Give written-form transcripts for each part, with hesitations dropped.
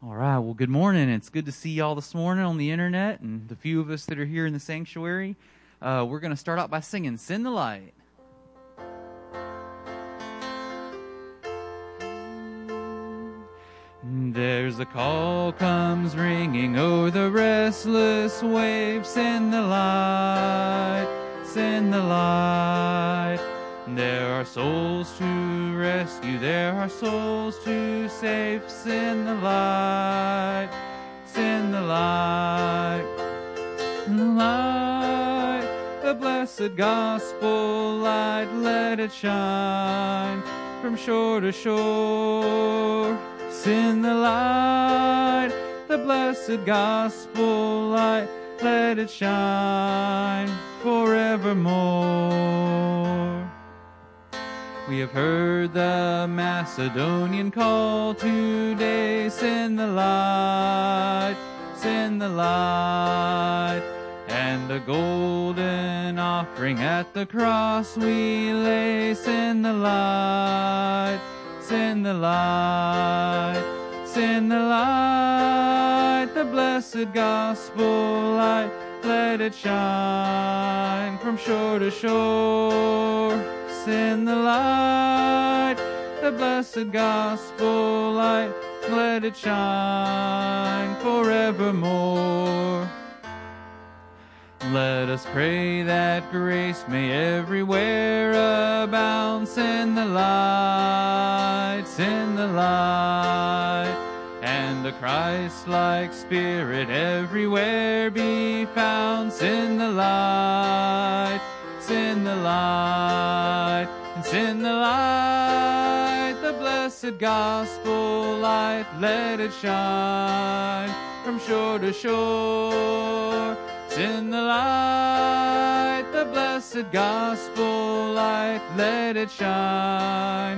All right, well, good morning. It's good to see y'all this morning on the internet and the few of us that are here in the sanctuary. We're going to start out by singing Send the Light. There's a call comes ringing o'er the restless waves. Send the light, send the light. There are souls to rescue, there are souls to save. Send the light, send the light. Send the light, the blessed gospel light. Let it shine from shore to shore. Send the light, the blessed gospel light. Let it shine forevermore. We have heard the Macedonian call today. Send the light, send the light. And a golden offering at the cross we lay. Send the light, send the light, send the light. The blessed gospel light. Let it shine from shore to shore. Send the light, the blessed gospel light. Let it shine forevermore. Let us pray that grace may everywhere abound. Send the light, send the light. And the Christ-like Spirit everywhere be found. Send the light, send the light, and send the light, the blessed gospel light. Let it shine from shore to shore. Send the light, the blessed gospel light. Let it shine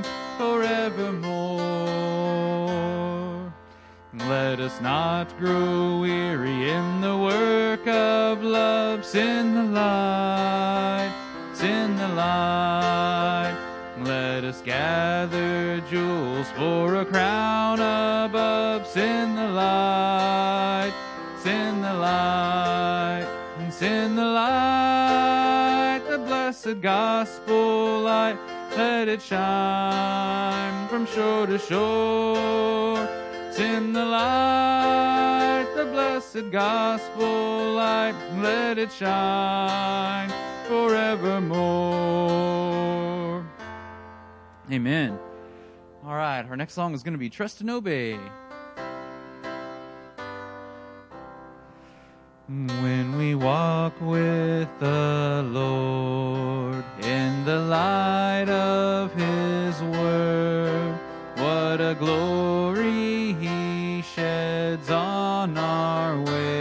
forevermore. Let us not grow weary in the work of love. Send the light, send the light. Let us gather jewels for a crown above. Send the light, send the light, and send the light, the blessed gospel light. Let it shine from shore to shore. Send the light, the blessed gospel light. Let it shine forevermore. Amen. All right, our next song is going to be Trust and Obey. When we walk with the Lord in the light of His word, what a glory He sheds on our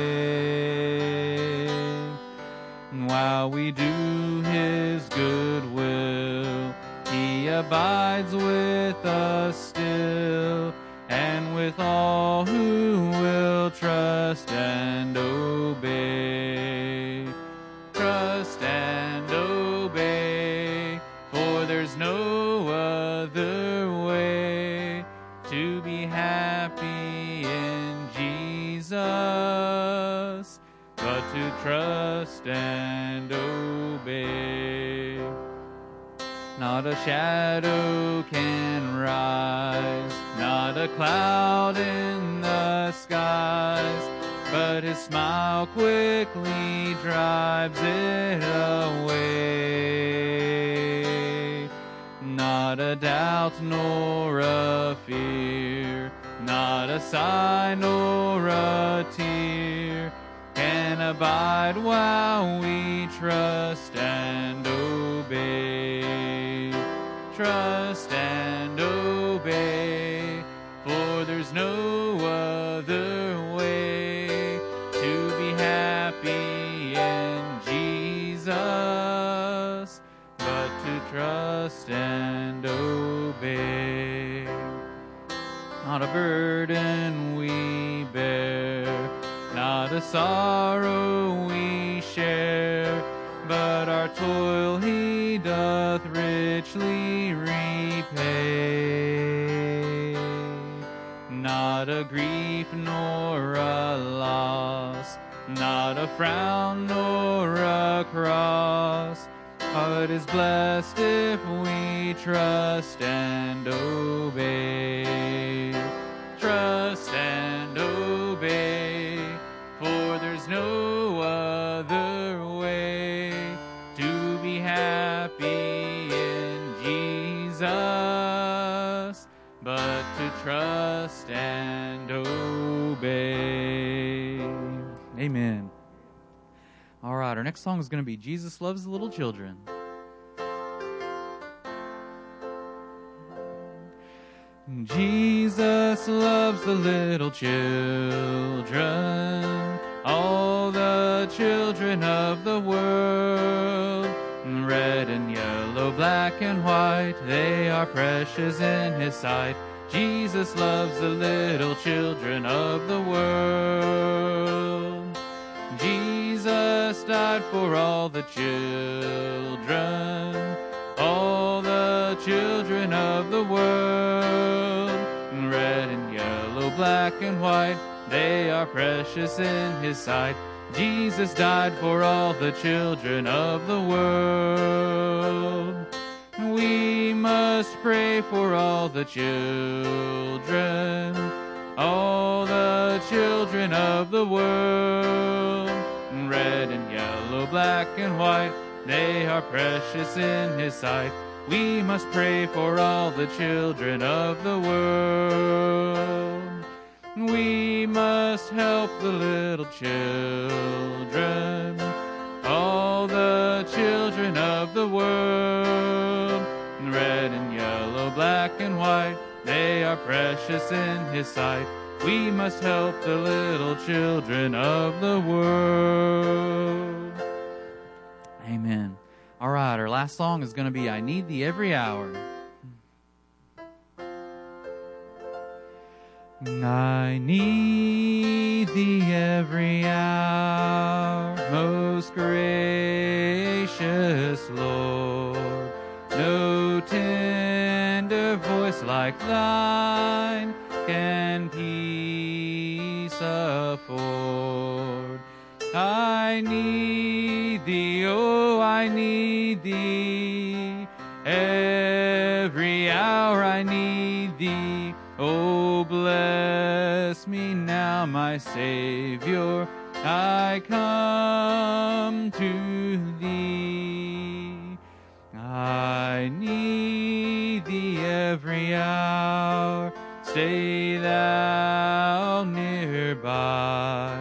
way. And while we do His good will, He abides with us still, and with all who will trust and obey. Trust and obey, for there's no other way to be happy in Jesus but to trust and obey. Not a shadow can rise, not a cloud in the skies, but His smile quickly drives it away. Not a doubt nor a fear, not a sigh nor a tear can abide while we trust and obey. Trust and obey, for there's no other way to be happy in Jesus but to trust and obey. Not a burden we bear, not a sorrow we share, but our toil He doth richly repay. Not not a grief nor a loss, not a frown nor a cross. Heart is blessed if we trust and obey. Trust and obey, for there's no other way to be happy in Jesus but to trust and obey. Amen. All right, our next song is going to be Jesus Loves the Little Children. Jesus loves the little children, all the children of the world. Red and yellow, black and white, they are precious in His sight. Jesus loves the little children of the world. Jesus died for all the children, all the children of the world. Red and yellow, black and white, they are precious in His sight. Jesus died for all the children of the world. We must pray for all the children, all the children of the world. Red and yellow, black and white, they are precious in His sight. We must pray for all the children of the world. We must help the little children, all the children of the world. Red and yellow, black and white, they are precious in His sight. We must help the little children of the world. Amen. All right, our last song is going to be I Need Thee Every Hour. I need Thee every hour, most gracious Lord. No tender voice like Thine can peace afford. I need Thee, oh, I need Thee. Every hour I need Thee. Oh, bless me now, my Savior. I come to Thee. I need Thee every hour. Stay Thou nearby.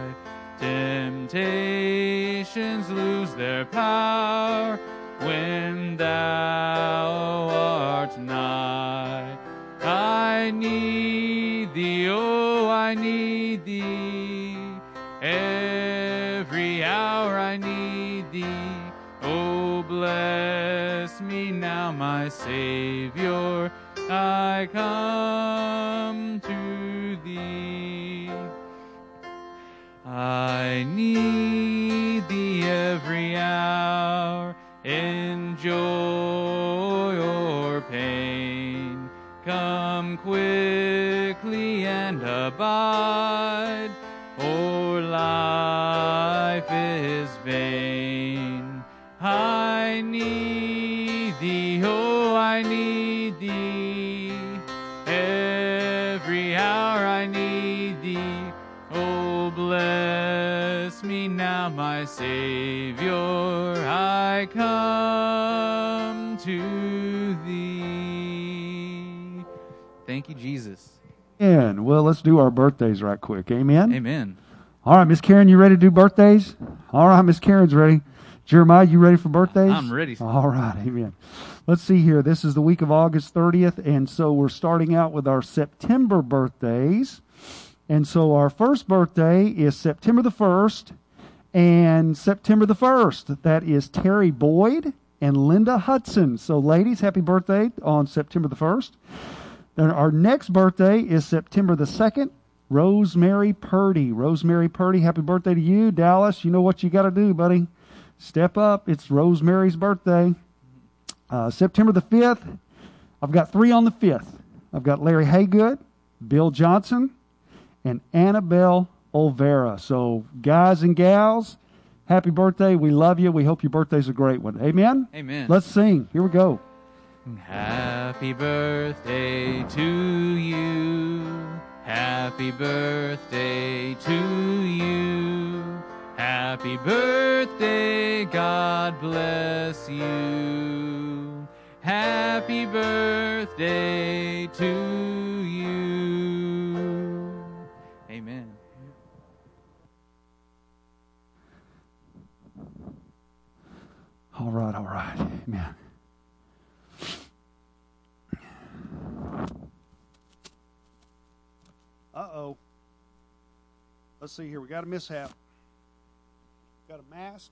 Temptations lose their power when Thou art nigh. I need Thee, oh, I need Thee. Every hour I need Thee. Oh, bless me now, my Savior. I come to Thee. I need Thee every hour, in joy or pain. Come quickly and abide, or life is vain. I need Thee, oh, I need Thee. Every hour I need Thee. Oh, bless me now, my Savior. I come to Thee. Thank you, Jesus. And well, let's do our birthdays right quick. Amen? Amen. All right, Miss Karen, you ready to do birthdays? All right, Miss Karen's ready. Jeremiah, you ready for birthdays? I'm ready. All right, amen. Let's see here. This is the week of August 30th, and so we're starting out with our September birthdays. And so our first birthday is September the 1st and September the 1st. That is Terry Boyd and Linda Hudson. So ladies, happy birthday on September the 1st. Then our next birthday is September the 2nd, Rosemary Purdy. Rosemary Purdy, happy birthday to you. Dallas, you know what you got to do, buddy. Step up. It's Rosemary's birthday. September the 5th, I've got 3 on the 5th. I've got Larry Haygood, Bill Johnson, and Annabelle Olvera. So, guys and gals, happy birthday. We love you. We hope your birthday's a great one. Amen? Amen. Let's sing. Here we go. Happy birthday to you. Happy birthday to you. Happy birthday, God bless you. Happy birthday to you. Amen. All right, all right. Amen. Uh-oh. Let's see here. We got a mishap. Got a mask.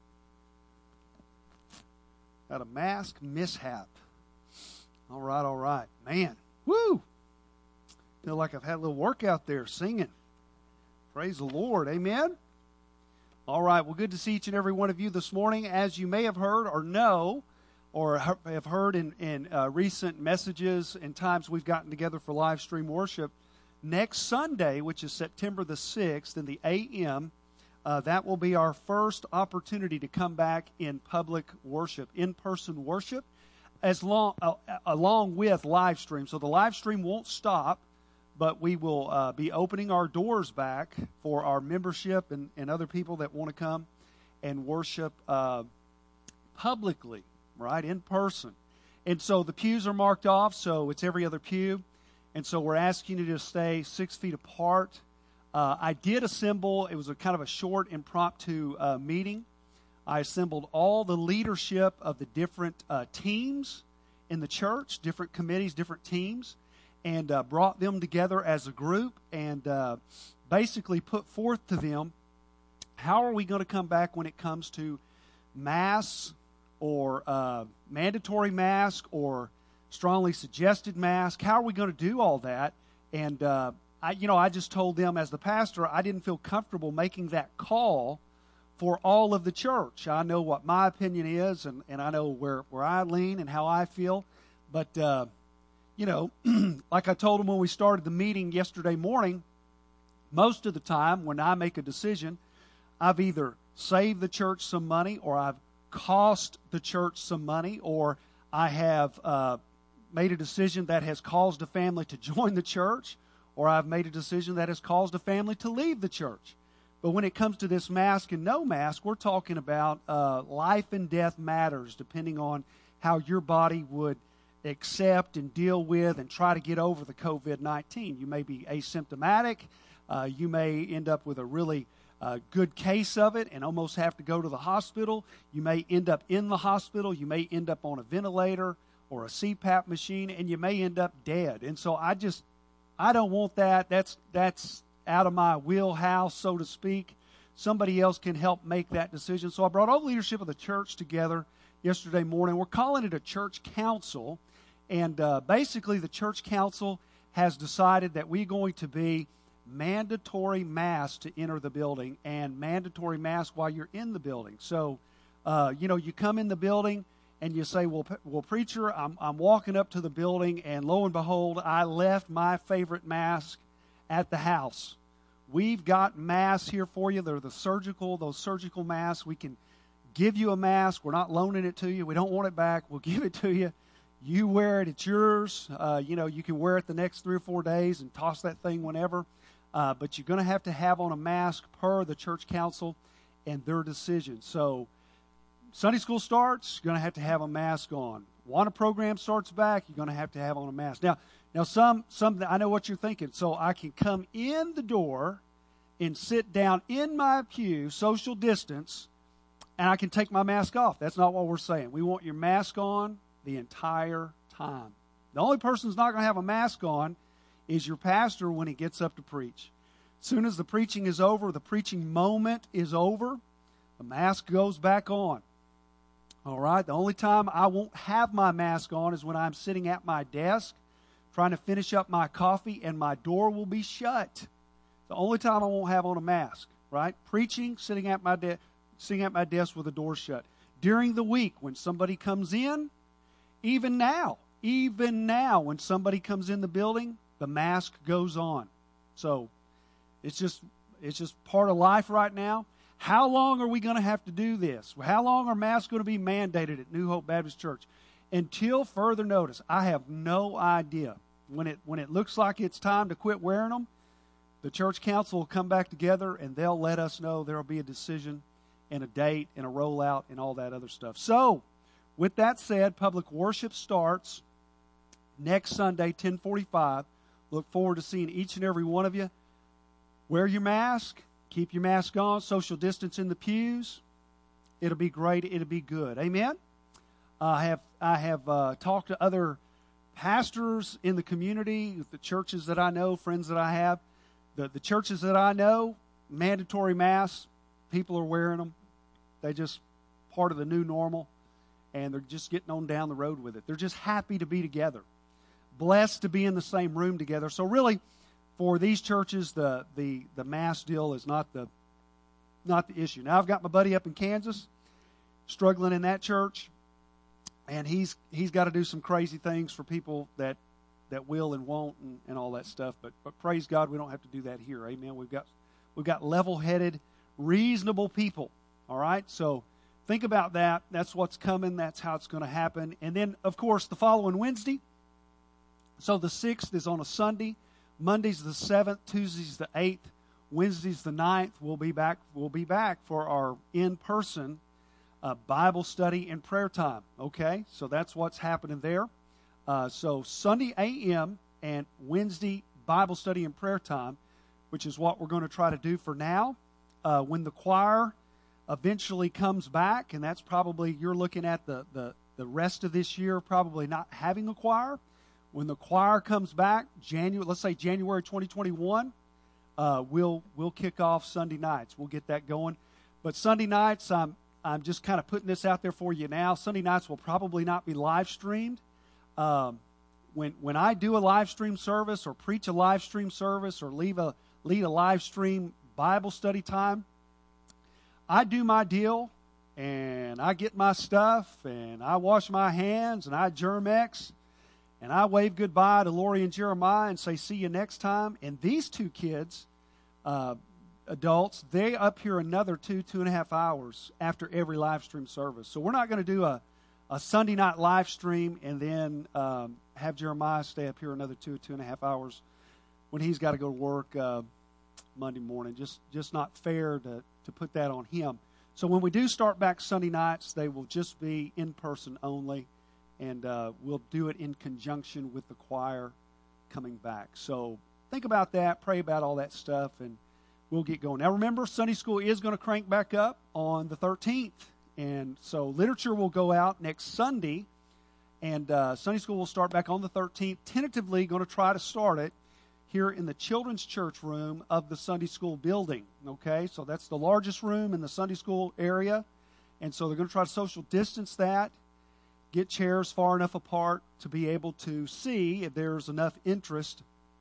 Got a mask mishap. All right, all right. Man, woo! Feel like I've had a little workout there singing. Praise the Lord. Amen? All right, well, good to see each and every one of you this morning. As you may have heard or know, or have heard in recent messages and times we've gotten together for live stream worship, next Sunday, which is September the 6th in the a.m., that will be our first opportunity to come back in public worship, in-person worship, along with live stream. So the live stream won't stop, but we will be opening our doors back for our membership and other people that want to come and worship publicly, right, in person. And so the pews are marked off, so it's every other pew. And so we're asking you to stay 6 feet apart. I did assemble, it was a kind of a short impromptu meeting. I assembled all the leadership of the different teams in the church, different committees, different teams, and brought them together as a group and basically put forth to them, how are we going to come back when it comes to mass or mandatory mask or strongly suggested mask? How are we going to do all that? And I just told them as the pastor, I didn't feel comfortable making that call for all of the church. I know what my opinion is, and I know where I lean and how I feel. But, like I told them when we started the meeting yesterday morning, most of the time when I make a decision, I've either saved the church some money, or I've cost the church some money, or I have made a decision that has caused a family to join the church, or I've made a decision that has caused a family to leave the church. But when it comes to this mask and no mask, we're talking about life and death matters, depending on how your body would accept and deal with and try to get over the COVID-19. You may be asymptomatic. You may end up with a really good case of it and almost have to go to the hospital. You may end up in the hospital. You may end up on a ventilator or a CPAP machine, and you may end up dead. And so I don't want that. That's out of my wheelhouse, so to speak. Somebody else can help make that decision. So I brought all the leadership of the church together yesterday morning. We're calling it a church council. And basically the church council has decided that we're going to be mandatory mask to enter the building and mandatory mask while you're in the building. So, you come in the building and you say, well, preacher, I'm walking up to the building, and lo and behold, I left my favorite mask at the house. We've got masks here for you. They're those surgical masks. We can give you a mask. We're not loaning it to you. We don't want it back. We'll give it to you. You wear it. It's yours. You can wear it the next 3 or 4 days and toss that thing whenever. But you're going to have on a mask per the church council and their decision. So Sunday school starts, you're going to have a mask on. Awana program starts back, you're going to have on a mask. Now, some I know what you're thinking. So I can come in the door and sit down in my pew, social distance, and I can take my mask off. That's not what we're saying. We want your mask on the entire time. The only person who's not going to have a mask on is your pastor when he gets up to preach. As soon as the preaching is over, the preaching moment is over, the mask goes back on. All right? The only time I won't have my mask on is when I'm sitting at my desk trying to finish up my coffee and my door will be shut. The only time I won't have on a mask, right? Preaching, sitting at my desk with the door shut. During the week when somebody comes in, even now when somebody comes in the building, the mask goes on. So It's just part of life right now. How long are we going to have to do this? How long are masks going to be mandated at New Hope Baptist Church? Until further notice, I have no idea. When it looks like it's time to quit wearing them, the church council will come back together and they'll let us know. There will be a decision and a date and a rollout and all that other stuff. So, with that said, public worship starts next Sunday, 10:45. Look forward to seeing each and every one of you. Wear your mask. Keep your mask on. Social distance in the pews. It'll be great. It'll be good. Amen? I have talked to other pastors in the community, the churches that I know, friends that I have. The churches that I know, mandatory masks, people are wearing them. They're just part of the new normal, and they're just getting on down the road with it. They're just happy to be together, blessed to be in the same room together. So really, for these churches, the mask deal is not the issue. Now, I've got my buddy up in Kansas, struggling in that church, and he's got to do some crazy things for people that will and won't and all that stuff. But praise God, we don't have to do that here. Amen. We've got level-headed, reasonable people. All right. So think about that. That's what's coming. That's how it's going to happen. And then, of course, the following Wednesday. So the 6th is on a Sunday. Monday's the 7th. Tuesday's the 8th. Wednesday's the 9th. We'll be back for our in-person Bible study and prayer time. Okay. So that's what's happening there. So Sunday a.m. and Wednesday Bible study and prayer time, which is what we're going to try to do for now. When the choir eventually comes back, and that's probably, you're looking at the rest of this year probably not having a choir. When the choir comes back, let's say January 2021, we'll kick off Sunday nights. We'll get that going. But Sunday nights, I'm just kind of putting this out there for you now. Sunday nights will probably not be live streamed. When I do a live stream service or preach a live stream service or lead a live stream Bible study time, I do my deal and I get my stuff and I wash my hands and I Germ-X and I wave goodbye to Lori and Jeremiah and say, see you next time. And these two kids, adults, they up here another 2.5 hours after every live stream service. So we're not going to do a Sunday night live stream and then have Jeremiah stay up here another 2.5 hours when he's got to go to work Monday morning. Just not fair to put that on him. So when we do start back Sunday nights, they will just be in person only, and we'll do it in conjunction with the choir coming back. So think about that, pray about all that stuff, and we'll get going. Now remember, Sunday school is going to crank back up on the 13th. And so literature will go out next Sunday, and Sunday school will start back on the 13th. Tentatively going to try to start it here in the children's church room of the Sunday school building. Okay, so that's the largest room in the Sunday school area. And so they're going to try to social distance that, get chairs far enough apart to be able to see if there's enough interest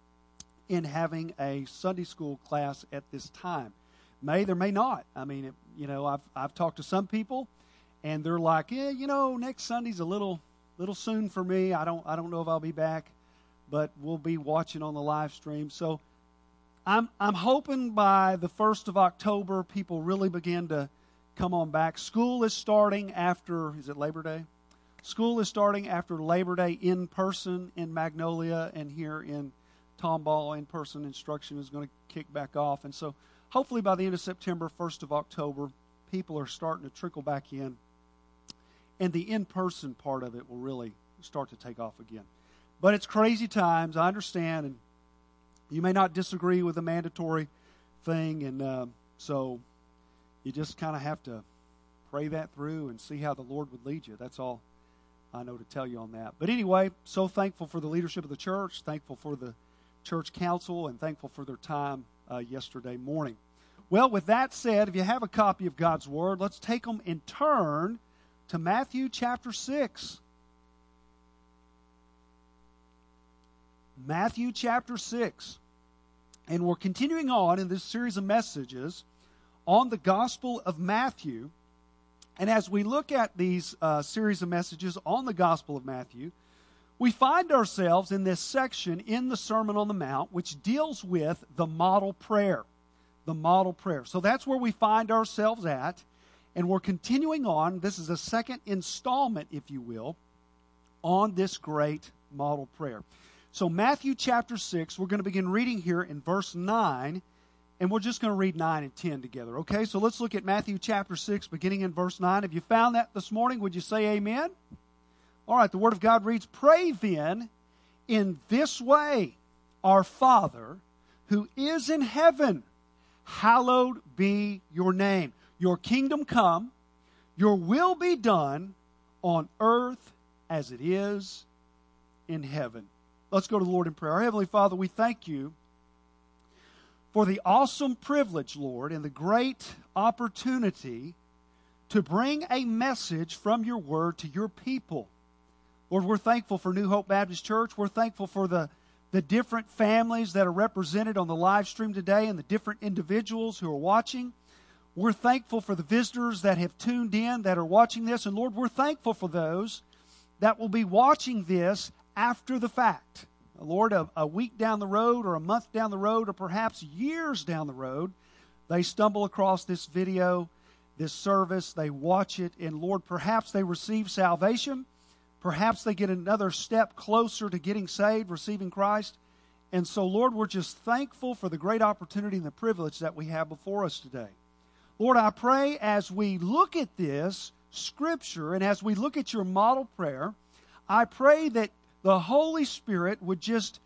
in having a Sunday school class at this time. There may not. I mean, I've talked to some people, and they're like, yeah, next Sunday's a little soon for me. I don't know if I'll be back, but we'll be watching on the live stream. So I'm hoping by the 1st of October, people really begin to come on back. School is starting after, is it Labor Day? School is starting after Labor Day in person in Magnolia, and here in Tomball, in-person instruction is going to kick back off. And so hopefully by the end of September, 1st of October, people are starting to trickle back in, and the in-person part of it will really start to take off again. But it's crazy times, I understand, and you may not disagree with the mandatory thing, and so you just kind of have to pray that through and see how the Lord would lead you. That's all I know to tell you on that. But anyway, so thankful for the leadership of the church, thankful for the church council, and thankful for their time yesterday morning. Well, with that said, if you have a copy of God's Word, let's take them and turn to Matthew chapter 6. Matthew chapter 6. And we're continuing on in this series of messages on the Gospel of Matthew. And as we look at these series of messages on the Gospel of Matthew, we find ourselves in this section in the Sermon on the Mount, which deals with the model prayer. the model prayer. So that's where we find ourselves at, and we're continuing on. This is a second installment, if you will, on this great model prayer. So Matthew chapter 6, we're going to begin reading here in verse 9, and we're just going to read 9 and 10 together, okay? So let's look at Matthew chapter 6, beginning in verse 9. Have you found that this morning? Would you say amen? All right, the Word of God reads, "Pray then in this way, Our Father, who is in heaven, hallowed be your name. Your kingdom come, your will be done on earth as it is in heaven." Let's go to the Lord in prayer. Our Heavenly Father, we thank you for the awesome privilege, Lord, and the great opportunity to bring a message from your word to your people. Lord, we're thankful for New Hope Baptist Church. We're thankful for the different families that are represented on the live stream today and the different individuals who are watching. We're thankful for the visitors that have tuned in, that are watching this. And Lord, we're thankful for those that will be watching this after the fact. Lord, a week down the road or a month down the road or perhaps years down the road, they stumble across this video, this service, they watch it, and Lord, perhaps they receive salvation. Perhaps they get another step closer to getting saved, receiving Christ. And so, Lord, we're just thankful for the great opportunity and the privilege that we have before us today. Lord, I pray as we look at this Scripture and as we look at your model prayer, I pray that the Holy Spirit would just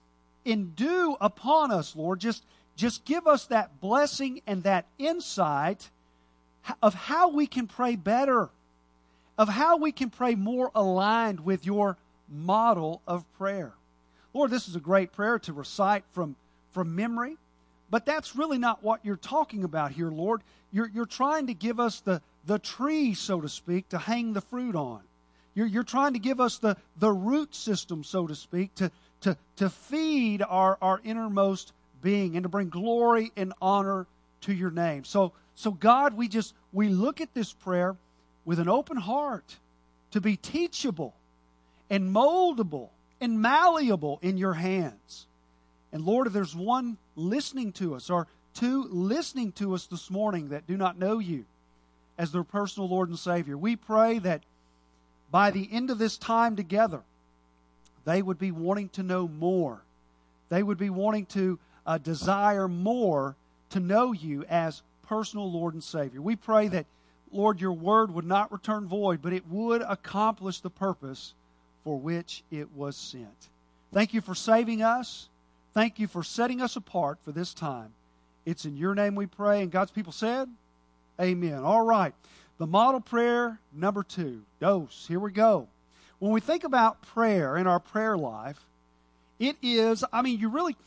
endue upon us, Lord. Just give us that blessing and that insight of how we can pray better, of how we can pray more aligned with your model of prayer. Lord, this is a great prayer to recite from memory, but that's really not what you're talking about here, Lord. You're trying to give us the tree, so to speak, to hang the fruit on. You're trying to give us the root system, so to speak, to feed our innermost being and to bring glory and honor to your name. So God, we look at this prayer with an open heart to be teachable and moldable and malleable in your hands. And Lord, if there's one listening to us or two listening to us this morning that do not know you as their personal Lord and Savior, we pray that by the end of this time together, they would be wanting to know more. They would be wanting to desire more to know you as personal Lord and Savior. We pray that, Lord, your word would not return void, but it would accomplish the purpose for which it was sent. Thank you for saving us. Thank you for setting us apart for this time. It's in your name we pray. And God's people said, amen. All right. The model prayer number 2. Dose. Here we go. When we think about prayer in our prayer life, it is, you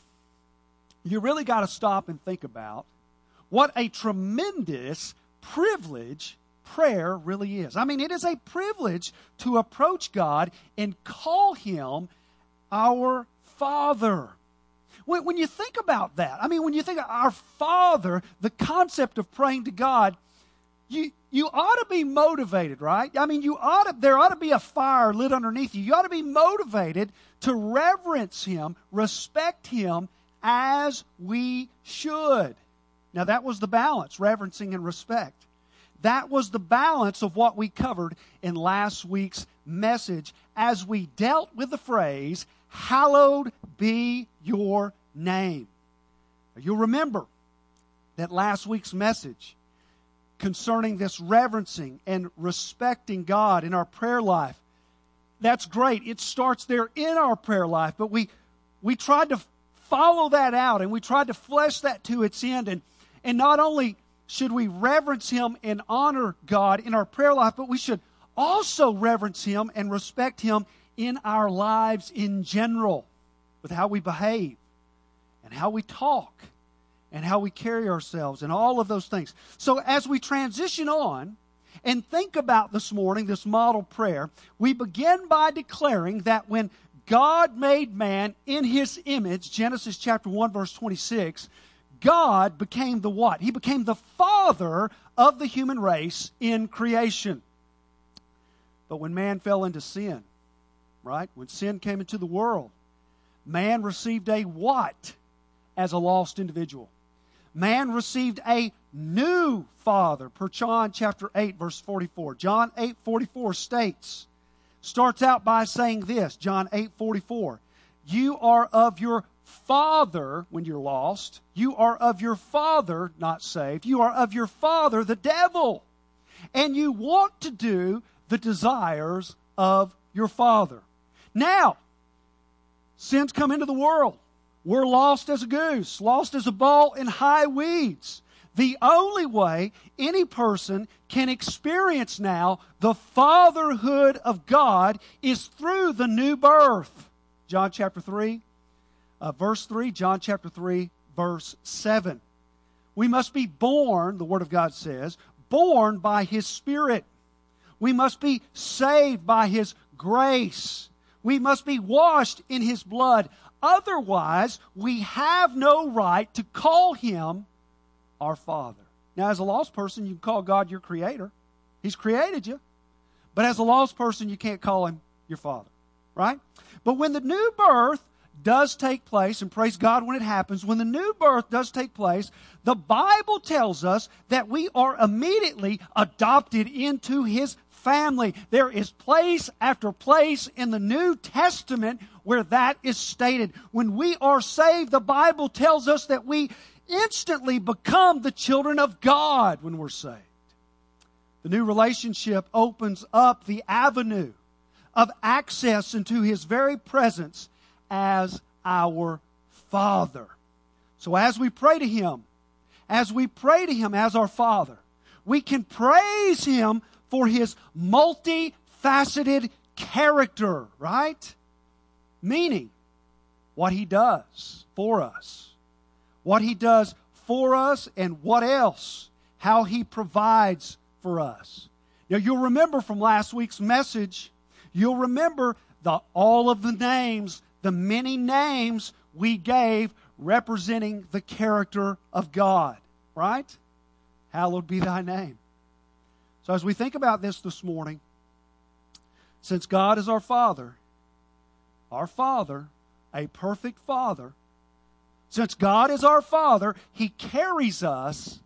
really got to stop and think about what a tremendous privilege prayer really is. It is a privilege to approach God and call Him our Father. When you think about that, when you think of our Father, the concept of praying to God, you ought to be motivated, right? There ought to be a fire lit underneath you. You ought to be motivated to reverence Him, respect Him as we should. Now that was the balance, reverencing and respect. That was the balance of what we covered in last week's message as we dealt with the phrase, hallowed be your name. You'll remember that last week's message concerning this reverencing and respecting God in our prayer life. That's great. It starts there in our prayer life, but we tried to follow that out and we tried to flesh that to its end. And not only should we reverence Him and honor God in our prayer life, but we should also reverence Him and respect Him in our lives in general, with how we behave and how we talk and how we carry ourselves and all of those things. So as we transition on and think about this morning, this model prayer, we begin by declaring that when God made man in His image, Genesis chapter 1, verse 26, God became the what? He became the father of the human race in creation. But when man fell into sin, right? When sin came into the world, man received a what as a lost individual? man received a new father, per John chapter 8, verse 44. John 8:44 starts out by saying this, John 8:44. You are of your father, when you're lost, you are of your father, not saved, you are of your father, the devil. And you want to do the desires of your father. Now, sin's come into the world. We're lost as a goose, lost as a ball in high weeds. The only way any person can experience now the fatherhood of God is through the new birth. John chapter 3, verse 3, John chapter 3, verse 7. We must be born, the Word of God says, born by His Spirit. We must be saved by His grace. We must be washed in His blood. Otherwise, we have no right to call Him our Father. Now, as a lost person, you can call God your Creator. He's created you. But as a lost person, you can't call Him your Father. Right? But when the new birth does take place, and praise God when it happens, when the new birth does take place, the Bible tells us that we are immediately adopted into His family. There is place after place in the New Testament where that is stated. When we are saved, the Bible tells us that we instantly become the children of God when we're saved. The new relationship opens up the avenue of access into His very presence as our Father. So as we pray to Him as our Father, we can praise Him for His multifaceted character, right? Meaning, what He does for us. What He does for us and what else? How He provides for us. Now, you'll remember from last week's message, you'll remember all of the names, the many names we gave representing the character of God, right? Hallowed be Thy name. So as we think about this morning, since God is our Father, a perfect Father, since God is our Father, He carries us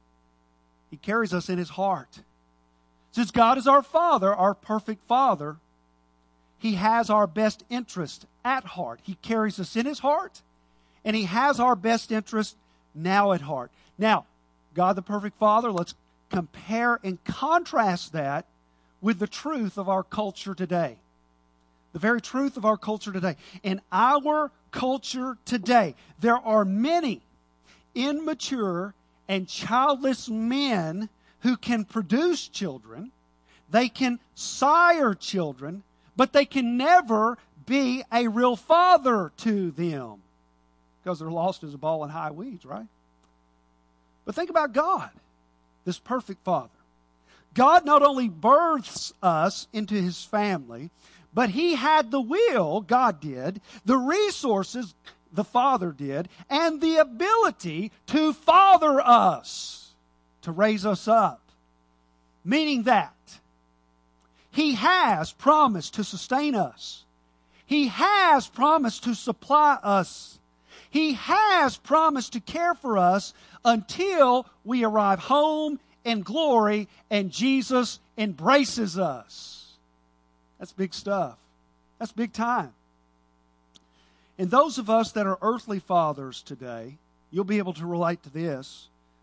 in His heart. Since God is our Father, our perfect Father, He has our best interest at heart. He carries us in His heart, and He has our best interest now at heart. Now, God the perfect Father, let's compare and contrast that with the truth of our culture today. The very truth of our culture today. In our culture today, there are many immature and childless men who can produce children. They can sire children, but they can never be a real father to them because they're lost as a ball in high weeds, right? But think about God, this perfect Father. God not only births us into His family, but He had the will, God did, the resources, the Father did, and the ability to father us, to raise us up. Meaning that He has promised to sustain us. He has promised to supply us. He has promised to care for us until we arrive home in glory and Jesus embraces us. That's big stuff. That's big time. And those of us that are earthly fathers today, you'll be able to relate to this.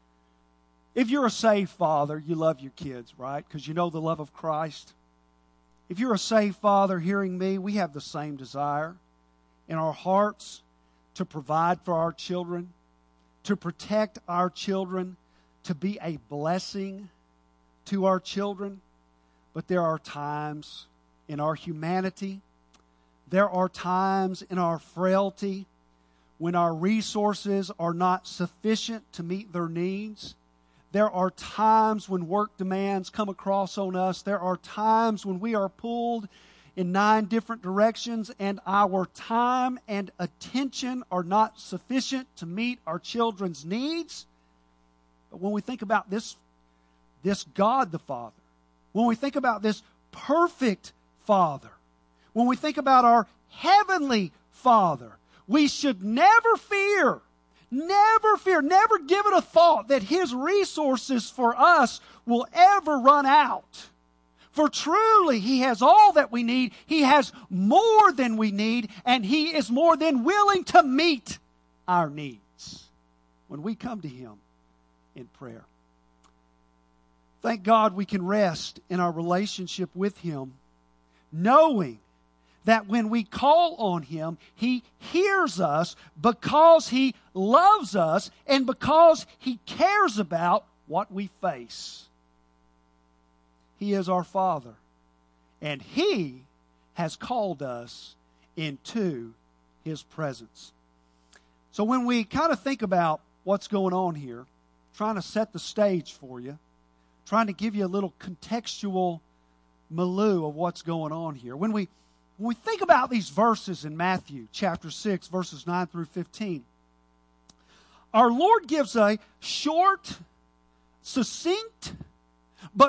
If you're a saved father, you love your kids, right? Because you know the love of Christ. If you're a saved father hearing me, we have the same desire in our hearts to provide for our children, to protect our children, to be a blessing to our children. But there are times in our humanity, there are times in our frailty when our resources are not sufficient to meet their needs. There are times when work demands come across on us. There are times when we are pulled in 9 different directions and our time and attention are not sufficient to meet our children's needs. But when we think about this God the Father, when we think about this perfect Father, when we think about our heavenly Father, we should never fear, Never fear, never give it a thought that His resources for us will ever run out. For truly, He has all that we need. He has more than we need, and He is more than willing to meet our needs when we come to Him in prayer. Thank God we can rest in our relationship with Him, knowing that when we call on Him, He hears us because He loves us and because He cares about what we face. He is our Father, and He has called us into His presence. So when we kind of think about what's going on here, trying to set the stage for you, trying to give you a little contextual milieu of what's going on here. When we think about these verses in Matthew chapter 6, verses 9 through 15, our Lord gives a short, succinct, but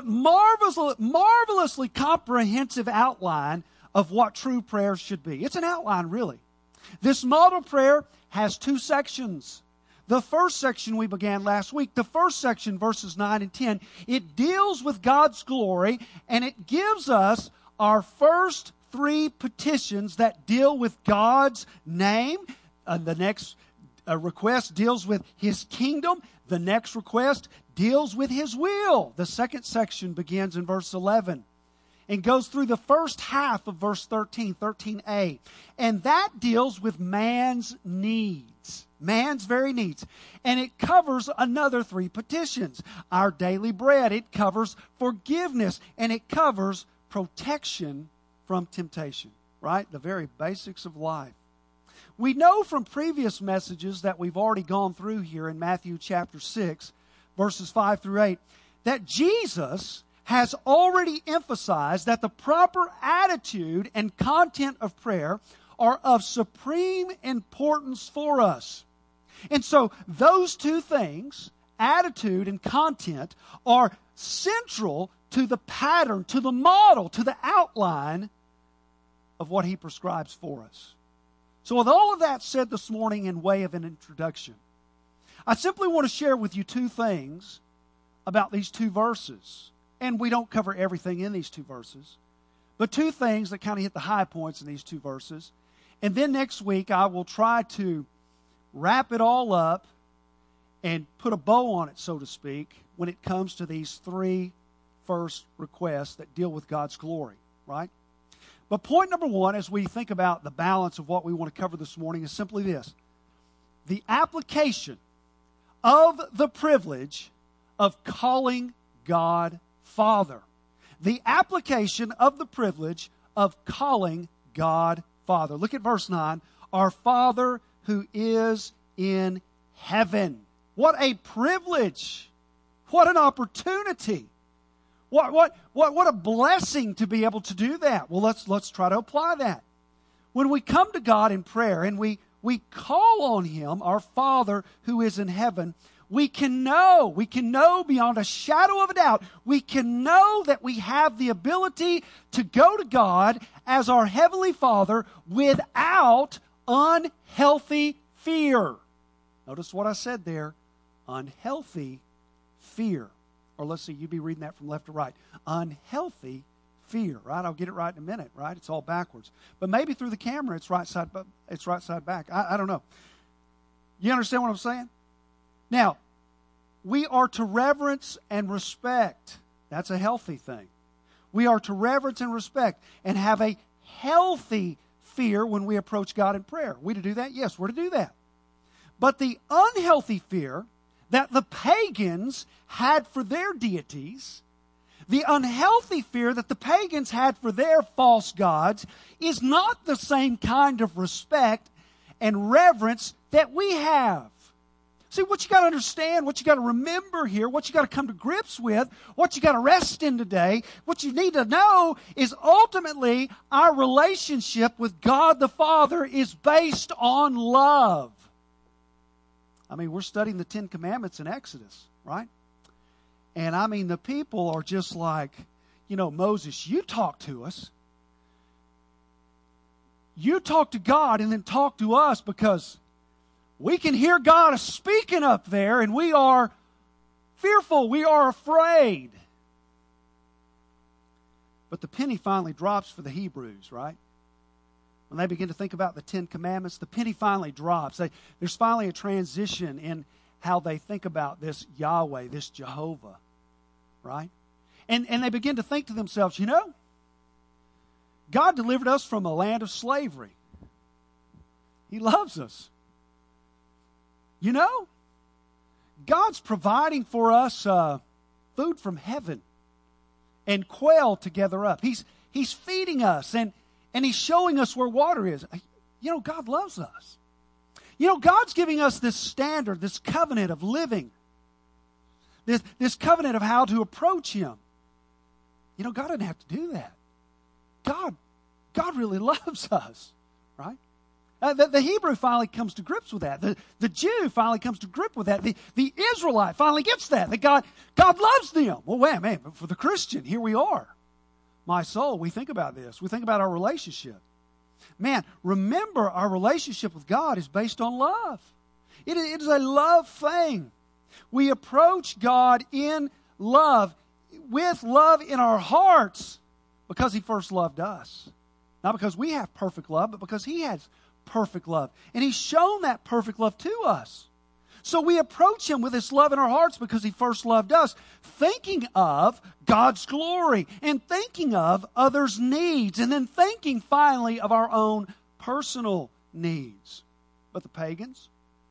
marvelously comprehensive outline of what true prayer should be. It's an outline, really. This model prayer has two sections. The first section we began last week, the first section, verses 9 and 10, it deals with God's glory, and it gives us our first three petitions that deal with God's name. The next request deals with His kingdom. The next request deals with His will. The second section begins in verse 11 and goes through the first half of verse 13, 13a. And that deals with man's needs, man's very needs. And it covers another three petitions. Our daily bread. It covers forgiveness. And it covers protection from temptation, right? The very basics of life. We know from previous messages that we've already gone through here in Matthew chapter 6, verses 5 through 8, that Jesus has already emphasized that the proper attitude and content of prayer are of supreme importance for us. And so those two things, attitude and content, are central to the pattern, to the model, to the outline of what He prescribes for us. So with all of that said this morning in way of an introduction, I simply want to share with you two things about these two verses. And we don't cover everything in these two verses, but two things that kind of hit the high points in these two verses. And then next week I will try to wrap it all up and put a bow on it, so to speak, when it comes to these three first requests that deal with God's glory, right? But point number one, as we think about the balance of what we want to cover this morning, is simply this: the application of the privilege of calling God Father. The application of the privilege of calling God Father. Look at verse 9. Our Father who is in heaven. What a privilege. What an opportunity. What a blessing to be able to do that. Well, let's try to apply that. When we come to God in prayer and we call on Him, our Father who is in heaven, we can know beyond a shadow of a doubt, we can know that we have the ability to go to God as our Heavenly Father without unhealthy fear. Notice what I said there, unhealthy fear. Or let's see, you'd be reading that from left to right. Unhealthy fear, right? I'll get it right in a minute, right? It's all backwards. But maybe through the camera it's right side back. I don't know. You understand what I'm saying? Now, we are to reverence and respect. That's a healthy thing. We are to reverence and respect and have a healthy fear when we approach God in prayer. Are we to do that? Yes, we're to do that. But the unhealthy fear that the pagans had for their deities, the unhealthy fear that the pagans had for their false gods, is not the same kind of respect and reverence that we have. See, what you got to understand, what you got to remember here, what you got to come to grips with, what you got to rest in today, what you need to know is ultimately our relationship with God the Father is based on love. I mean, we're studying the Ten Commandments in Exodus, right? And I mean, the people are just like, Moses, you talk to us. You talk to God and then talk to us, because We can hear God speaking up there, and we are fearful. We are afraid. But the penny finally drops for the Hebrews, right? When they begin to think about the Ten Commandments, the penny finally drops. There's finally a transition in how they think about this Yahweh, this Jehovah, right? And they begin to think to themselves, God delivered us from a land of slavery. He loves us. God's providing for us food from heaven and quail to gather up. He's feeding us and He's showing us where water is. God loves us. God's giving us this standard, this covenant of living, this covenant of how to approach Him. God doesn't have to do that. God really loves us, right? The Hebrew finally comes to grips with that. The Jew finally comes to grip with that. The Israelite finally gets that God loves them. Well, man, but for the Christian, here we are. My soul, we think about this. We think about our relationship. Man, remember, our relationship with God is based on love. It is a love thing. We approach God in love, with love in our hearts, because He first loved us. Not because we have perfect love, but because He has perfect love. And He's shown that perfect love to us. So we approach Him with this love in our hearts because He first loved us, thinking of God's glory and thinking of others' needs, and then thinking finally of our own personal needs. But the pagans,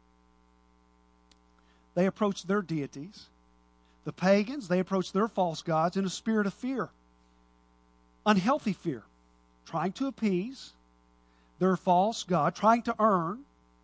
they approached their deities. The pagans, they approached their false gods in a spirit of fear. Unhealthy fear. Trying to appease their false god, trying to earn,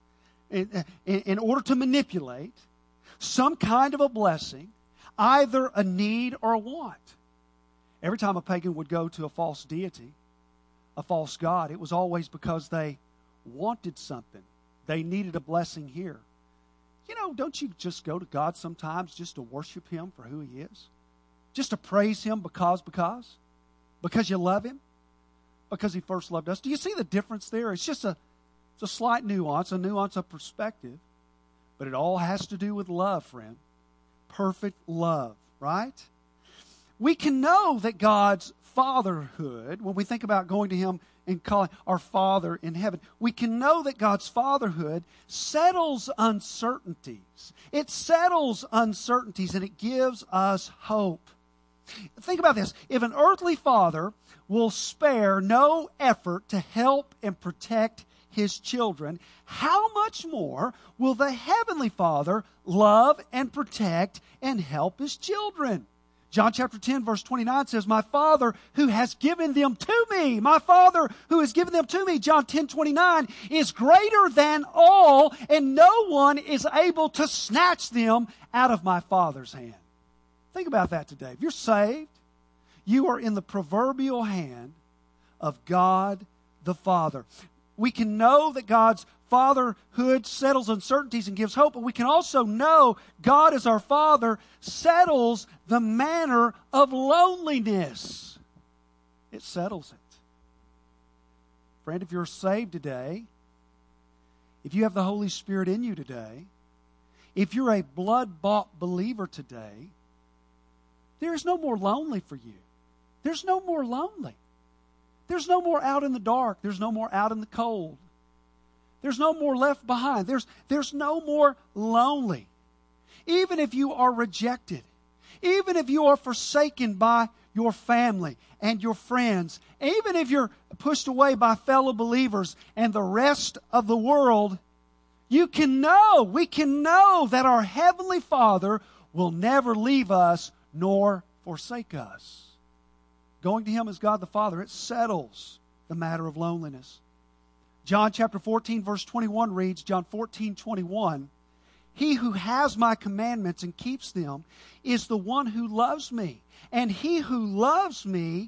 in order to manipulate some kind of a blessing, either a need or a want. Every time a pagan would go to a false deity, a false god, it was always because they wanted something. They needed a blessing here. Don't you just go to God sometimes just to worship Him for who He is? Just to praise Him because you love Him? Because He first loved us. Do you see the difference there? It's just a slight nuance, a nuance of perspective. But it all has to do with love, friend. Perfect love, right? We can know that God's fatherhood, when we think about going to Him and calling our Father in heaven, we can know that God's fatherhood settles uncertainties. It settles uncertainties and it gives us hope. Think about this. If an earthly father will spare no effort to help and protect His children, how much more will the Heavenly Father love and protect and help His children? John chapter 10 verse 29 says, "My Father who has given them to me," my Father who has given them to me, John 10:29, "is greater than all, and no one is able to snatch them out of my Father's hand." Think about that today. If you're saved, you are in the proverbial hand of God the Father. We can know that God's fatherhood settles uncertainties and gives hope, but we can also know God as our Father settles the manner of loneliness. It settles it. Friend, if you're saved today, if you have the Holy Spirit in you today, if you're a blood-bought believer today, there is no more lonely for you. There's no more lonely. There's no more out in the dark. There's no more out in the cold. There's no more left behind. There's no more lonely. Even if you are rejected, even if you are forsaken by your family and your friends, even if you're pushed away by fellow believers and the rest of the world, we can know that our Heavenly Father will never leave us nor forsake us. Going to Him as God the Father, it settles the matter of loneliness. John chapter 14 verse 21 reads, John 14:21, "He who has my commandments and keeps them is the one who loves me. And he who loves me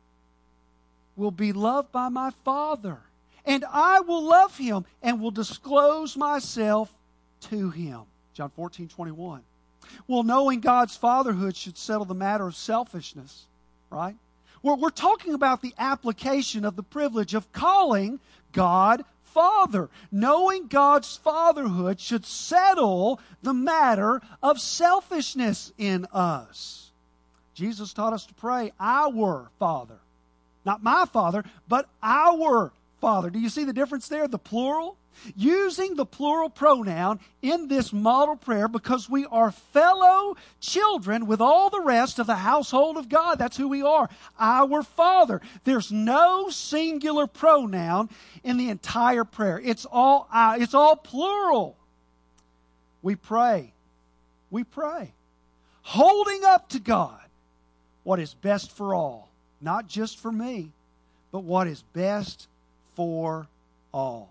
will be loved by my Father. And I will love him and will disclose myself to him." John 14:21. Well, knowing God's fatherhood should settle the matter of selfishness, right? We're talking about the application of the privilege of calling God Father. Knowing God's fatherhood should settle the matter of selfishness in us. Jesus taught us to pray, our Father. Not my Father, but our Father. Do you see the difference there? The plural? Using the plural pronoun in this model prayer because we are fellow children with all the rest of the household of God. That's who we are. Our Father. There's no singular pronoun in the entire prayer. It's all plural. We pray. We pray. Holding up to God what is best for all. Not just for me, but what is best for all.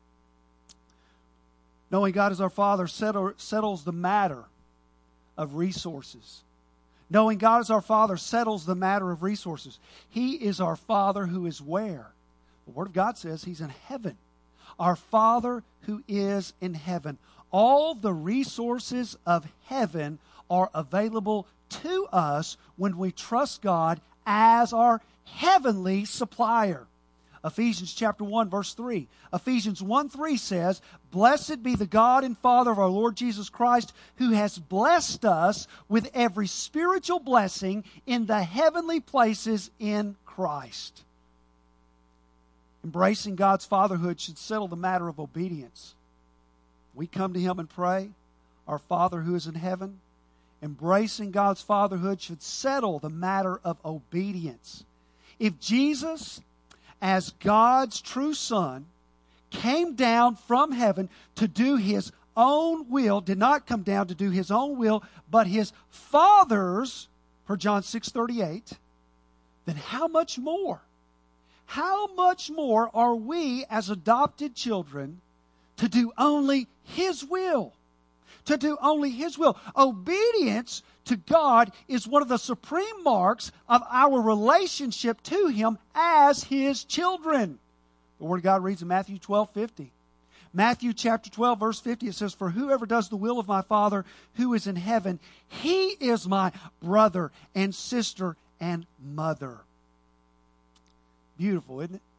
Knowing God as our Father settles the matter of resources. Knowing God as our Father settles the matter of resources. He is our Father who is where? The Word of God says He's in heaven. Our Father who is in heaven. All the resources of heaven are available to us when we trust God as our heavenly supplier. Ephesians chapter 1, verse 3. Ephesians 1:3 says, "Blessed be the God and Father of our Lord Jesus Christ, who has blessed us with every spiritual blessing in the heavenly places in Christ." Embracing God's fatherhood should settle the matter of obedience. We come to Him and pray, our Father who is in heaven. Embracing God's fatherhood should settle the matter of obedience. If Jesus, as God's true Son, came down from heaven to do His own will, did not come down to do His own will, but His Father's, per John 6:38, then how much more? How much more are we as adopted children to do only His will? To do only His will. Obedience to God is one of the supreme marks of our relationship to Him as His children. The Word of God reads in Matthew 12:50. Matthew chapter 12, verse 50, it says, "For whoever does the will of my Father who is in heaven, he is my brother and sister and mother." Beautiful, isn't it?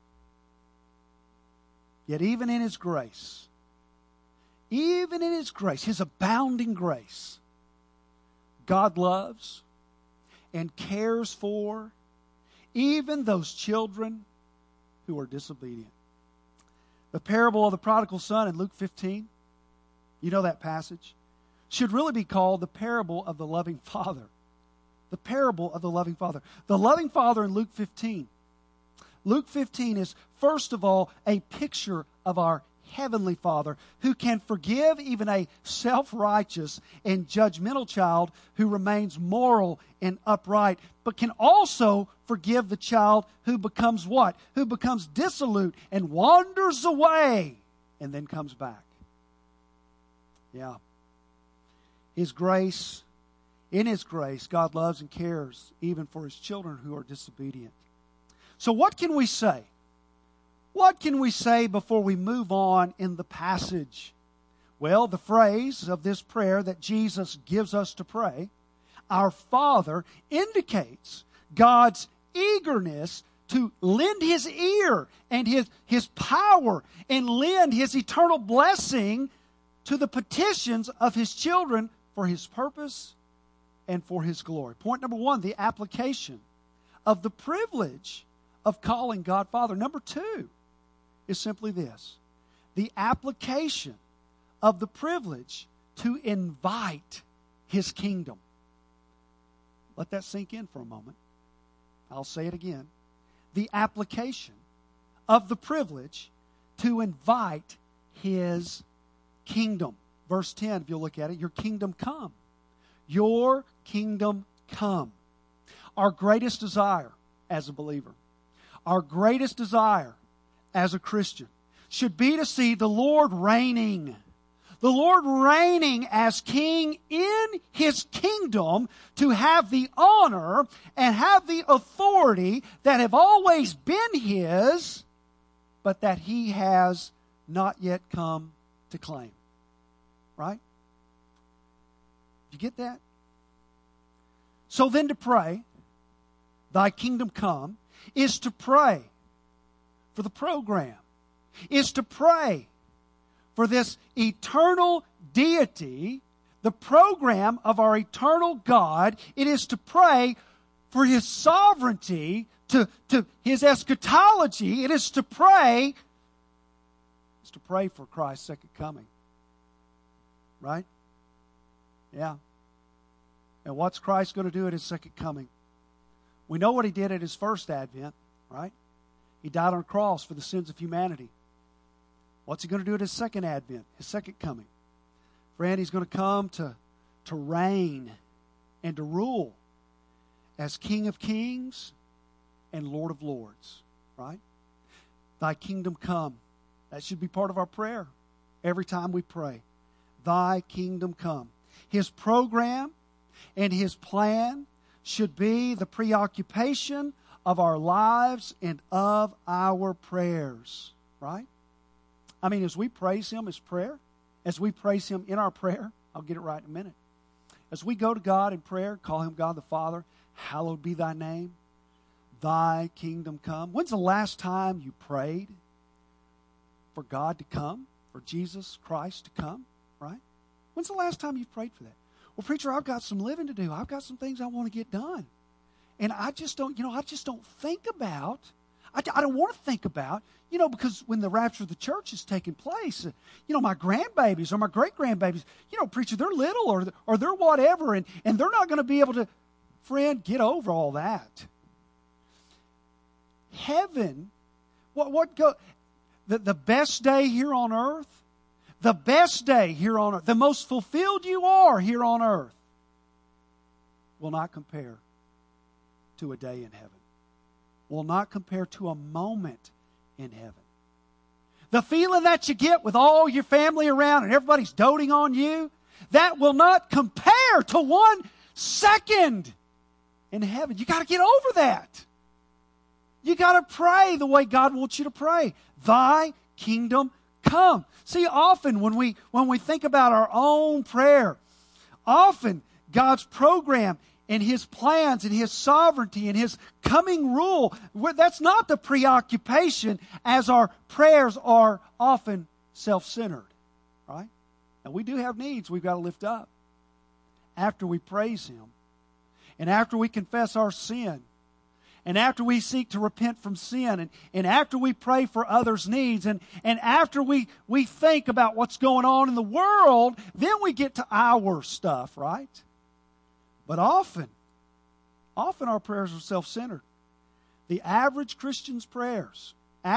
Yet even in His grace, His abounding grace, God loves and cares for even those children who are disobedient. The parable of the prodigal son in Luke 15, you know that passage, should really be called the parable of the loving father. The parable of the loving father. The loving father in Luke 15. Luke 15 is, first of all, a picture of our Heavenly Father who can forgive even a self-righteous and judgmental child who remains moral and upright, but can also forgive the child who becomes what? Who becomes dissolute and wanders away and then comes back. Yeah. His grace, in His grace, God loves and cares even for His children who are disobedient. So what can we say? What can we say before we move on in the passage? Well, the phrase of this prayer that Jesus gives us to pray, our Father, indicates God's eagerness to lend His ear and His power and lend His eternal blessing to the petitions of His children for His purpose and for His glory. Point number one, the application of the privilege of calling God Father. Number two is simply this: the application of the privilege to invite His kingdom. Let that sink in for a moment. I'll say it again. The application of the privilege to invite His kingdom. Verse 10, if you'll look at it, your kingdom come. Your kingdom come. Our greatest desire as a believer, our greatest desire as a Christian, should be to see the Lord reigning. The Lord reigning as King in His kingdom, to have the honor and have the authority that have always been His, but that He has not yet come to claim. Right? You get that? So then to pray, "Thy kingdom come," is to pray for the program, is to pray for this eternal deity, the program of our eternal God. It is to pray for His sovereignty, to His eschatology. It is to pray for Christ's second coming. Right? Yeah. And what's Christ going to do at His second coming? We know what He did at His first advent, right? He died on a cross for the sins of humanity. What's He going to do at His second advent, His second coming? Friend, He's going to come to reign and to rule as King of kings and Lord of lords, right? Thy kingdom come. That should be part of our prayer every time we pray. Thy kingdom come. His program and His plan should be the preoccupation of our lives and of our prayers, right? I mean, as we praise Him as prayer, as we praise Him in our prayer, I'll get it right in a minute. As we go to God in prayer, call Him God the Father, hallowed be Thy name, Thy kingdom come. When's the last time you prayed for God to come, for Jesus Christ to come, right? When's the last time you've prayed for that? Well, preacher, I've got some living to do. I've got some things I want to get done. And I just don't think about, I don't want to think about, because when the rapture of the church is taking place, my grandbabies or my great-grandbabies, preacher, they're little or they're whatever, and they're not going to be able to, friend, get over all that. Heaven, the best day here on earth, the best day here on earth, the most fulfilled you are here on earth, will not compare to a day in heaven. Will not compare to a moment in heaven. The feeling that you get with all your family around and everybody's doting on you, that will not compare to 1 second in heaven. You got to get over that. You got to pray the way God wants you to pray. Thy kingdom come. See, often when we think about our own prayer, often God's program and His plans and His sovereignty and His coming rule, that's not the preoccupation, as our prayers are often self-centered, right? And we do have needs we've got to lift up. After we praise Him, and after we confess our sin, and after we seek to repent from sin, and after we pray for others' needs, and after we think about what's going on in the world, then we get to our stuff, right? But often our prayers are self-centered. The average Christian's prayers,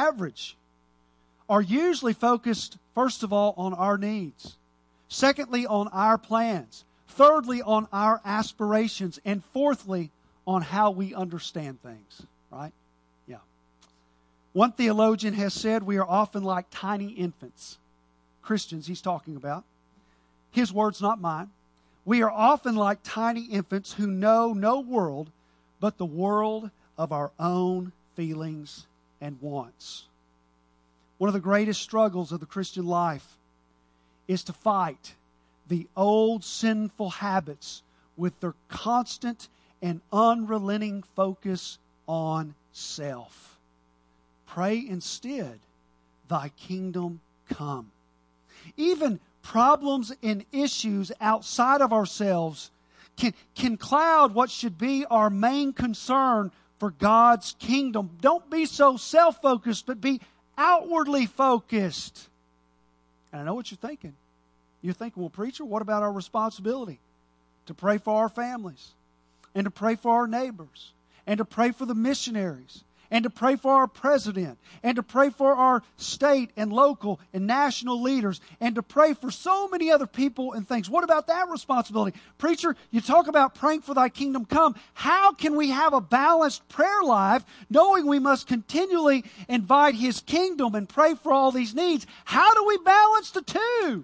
are usually focused, first of all, on our needs. Secondly, on our plans. Thirdly, on our aspirations. And fourthly, on how we understand things, right? Yeah. One theologian has said we are often like tiny infants. Christians, he's talking about. His words, not mine. We are often like tiny infants who know no world but the world of our own feelings and wants. One of the greatest struggles of the Christian life is to fight the old sinful habits with their constant and unrelenting focus on self. Pray instead, Thy kingdom come. Even problems and issues outside of ourselves can cloud what should be our main concern for God's kingdom. Don't be so self-focused, but be outwardly focused. And I know what you're thinking. You're thinking, well, preacher, what about our responsibility to pray for our families, and to pray for our neighbors, and to pray for the missionaries, and to pray for our president, and to pray for our state and local and national leaders, and to pray for so many other people and things? What about that responsibility? Preacher, you talk about praying for Thy kingdom come. How can we have a balanced prayer life knowing we must continually invite His kingdom and pray for all these needs? How do we balance the two?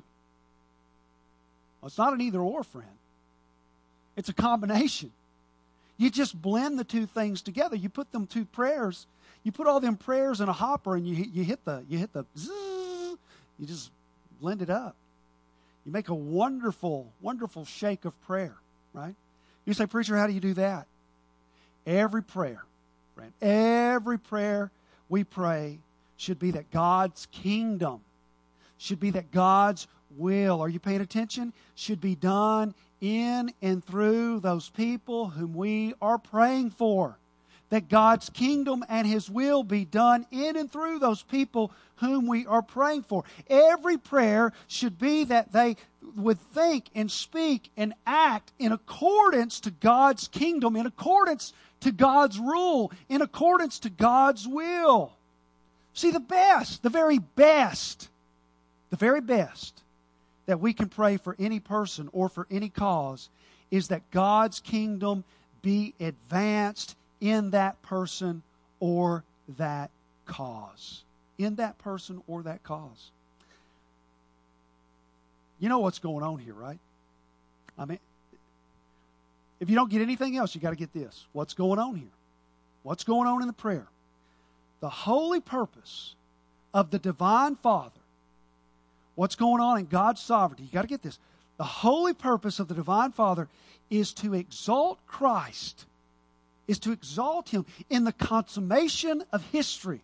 Well, it's not an either or, friend. It's a combination. You just blend the two things together. You put them two prayers. You put all them prayers in a hopper, and you hit the zzz, you just blend it up. You make a wonderful, wonderful shake of prayer, right? You say, preacher, how do you do that? Every prayer, friend, every prayer we pray should be that God's kingdom, should be that God's will, are you paying attention? Should be done in and through those people whom we are praying for. That God's kingdom and His will be done in and through those people whom we are praying for. Every prayer should be that they would think and speak and act in accordance to God's kingdom, in accordance to God's rule, in accordance to God's will. See, the very best that we can pray for any person or for any cause is that God's kingdom be advanced in that person or that cause. In that person or that cause. You know what's going on here, right? I mean, if you don't get anything else, you got to get this. What's going on here? What's going on in the prayer? The holy purpose of the divine Father. What's going on in God's sovereignty? You got to get this. The holy purpose of the divine Father is to exalt Christ, is to exalt Him in the consummation of history.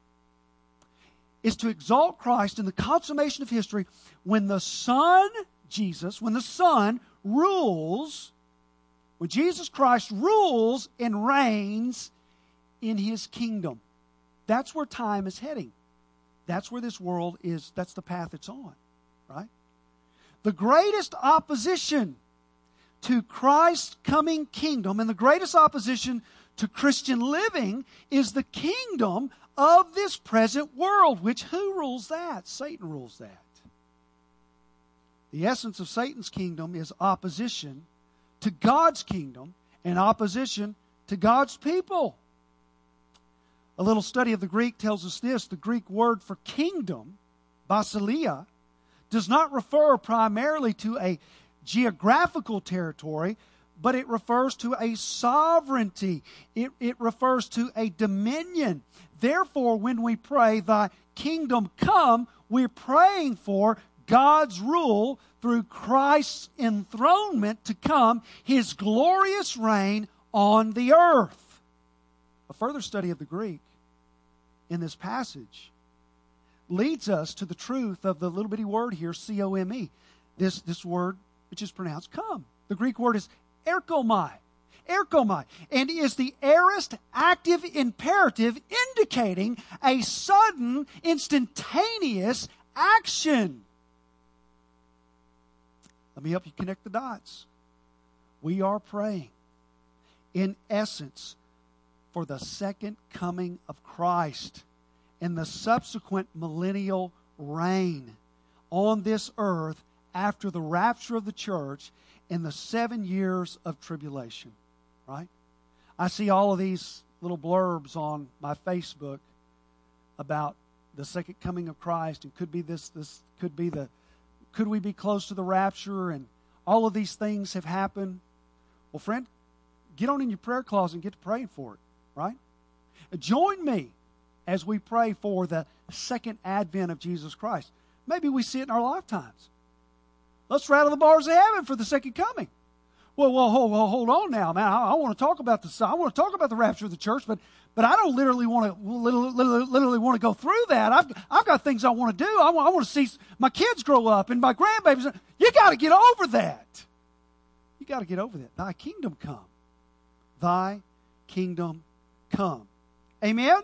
Is to exalt Christ in the consummation of history when the Son, Jesus, when the Son rules, when Jesus Christ rules and reigns in His kingdom. That's where time is heading. That's where this world is, that's the path it's on, right? The greatest opposition to Christ's coming kingdom and the greatest opposition to Christian living is the kingdom of this present world, which who rules that? Satan rules that. The essence of Satan's kingdom is opposition to God's kingdom and opposition to God's people. A little study of the Greek tells us this. The Greek word for kingdom, basileia, does not refer primarily to a geographical territory, but it refers to a sovereignty. It refers to a dominion. Therefore, when we pray, Thy kingdom come, we're praying for God's rule through Christ's enthronement to come, His glorious reign on the earth. A further study of the Greek in this passage leads us to the truth of the little bitty word here, C-O-M-E. This word, which is pronounced come. The Greek word is erchomai. Erchomai. And is the aorist active imperative indicating a sudden, instantaneous action. Let me help you connect the dots. We are praying, in essence, for the second coming of Christ and the subsequent millennial reign on this earth after the rapture of the church in the 7 years of tribulation. Right? I see all of these little blurbs on my Facebook about the second coming of Christ, and could we be close to the rapture, and all of these things have happened. Well, friend, get on in your prayer closet and get to praying for it, right? Join me as we pray for the second advent of Jesus Christ. Maybe we see it in our lifetimes. Let's rattle the bars of heaven for the second coming. Well, hold on now, man. I want to talk about the rapture of the church, but I don't literally want to go through that. I've got things I want to do. I want to see my kids grow up and my grandbabies. You got to get over that. You got to get over that. Thy kingdom come. Thy kingdom come. Amen?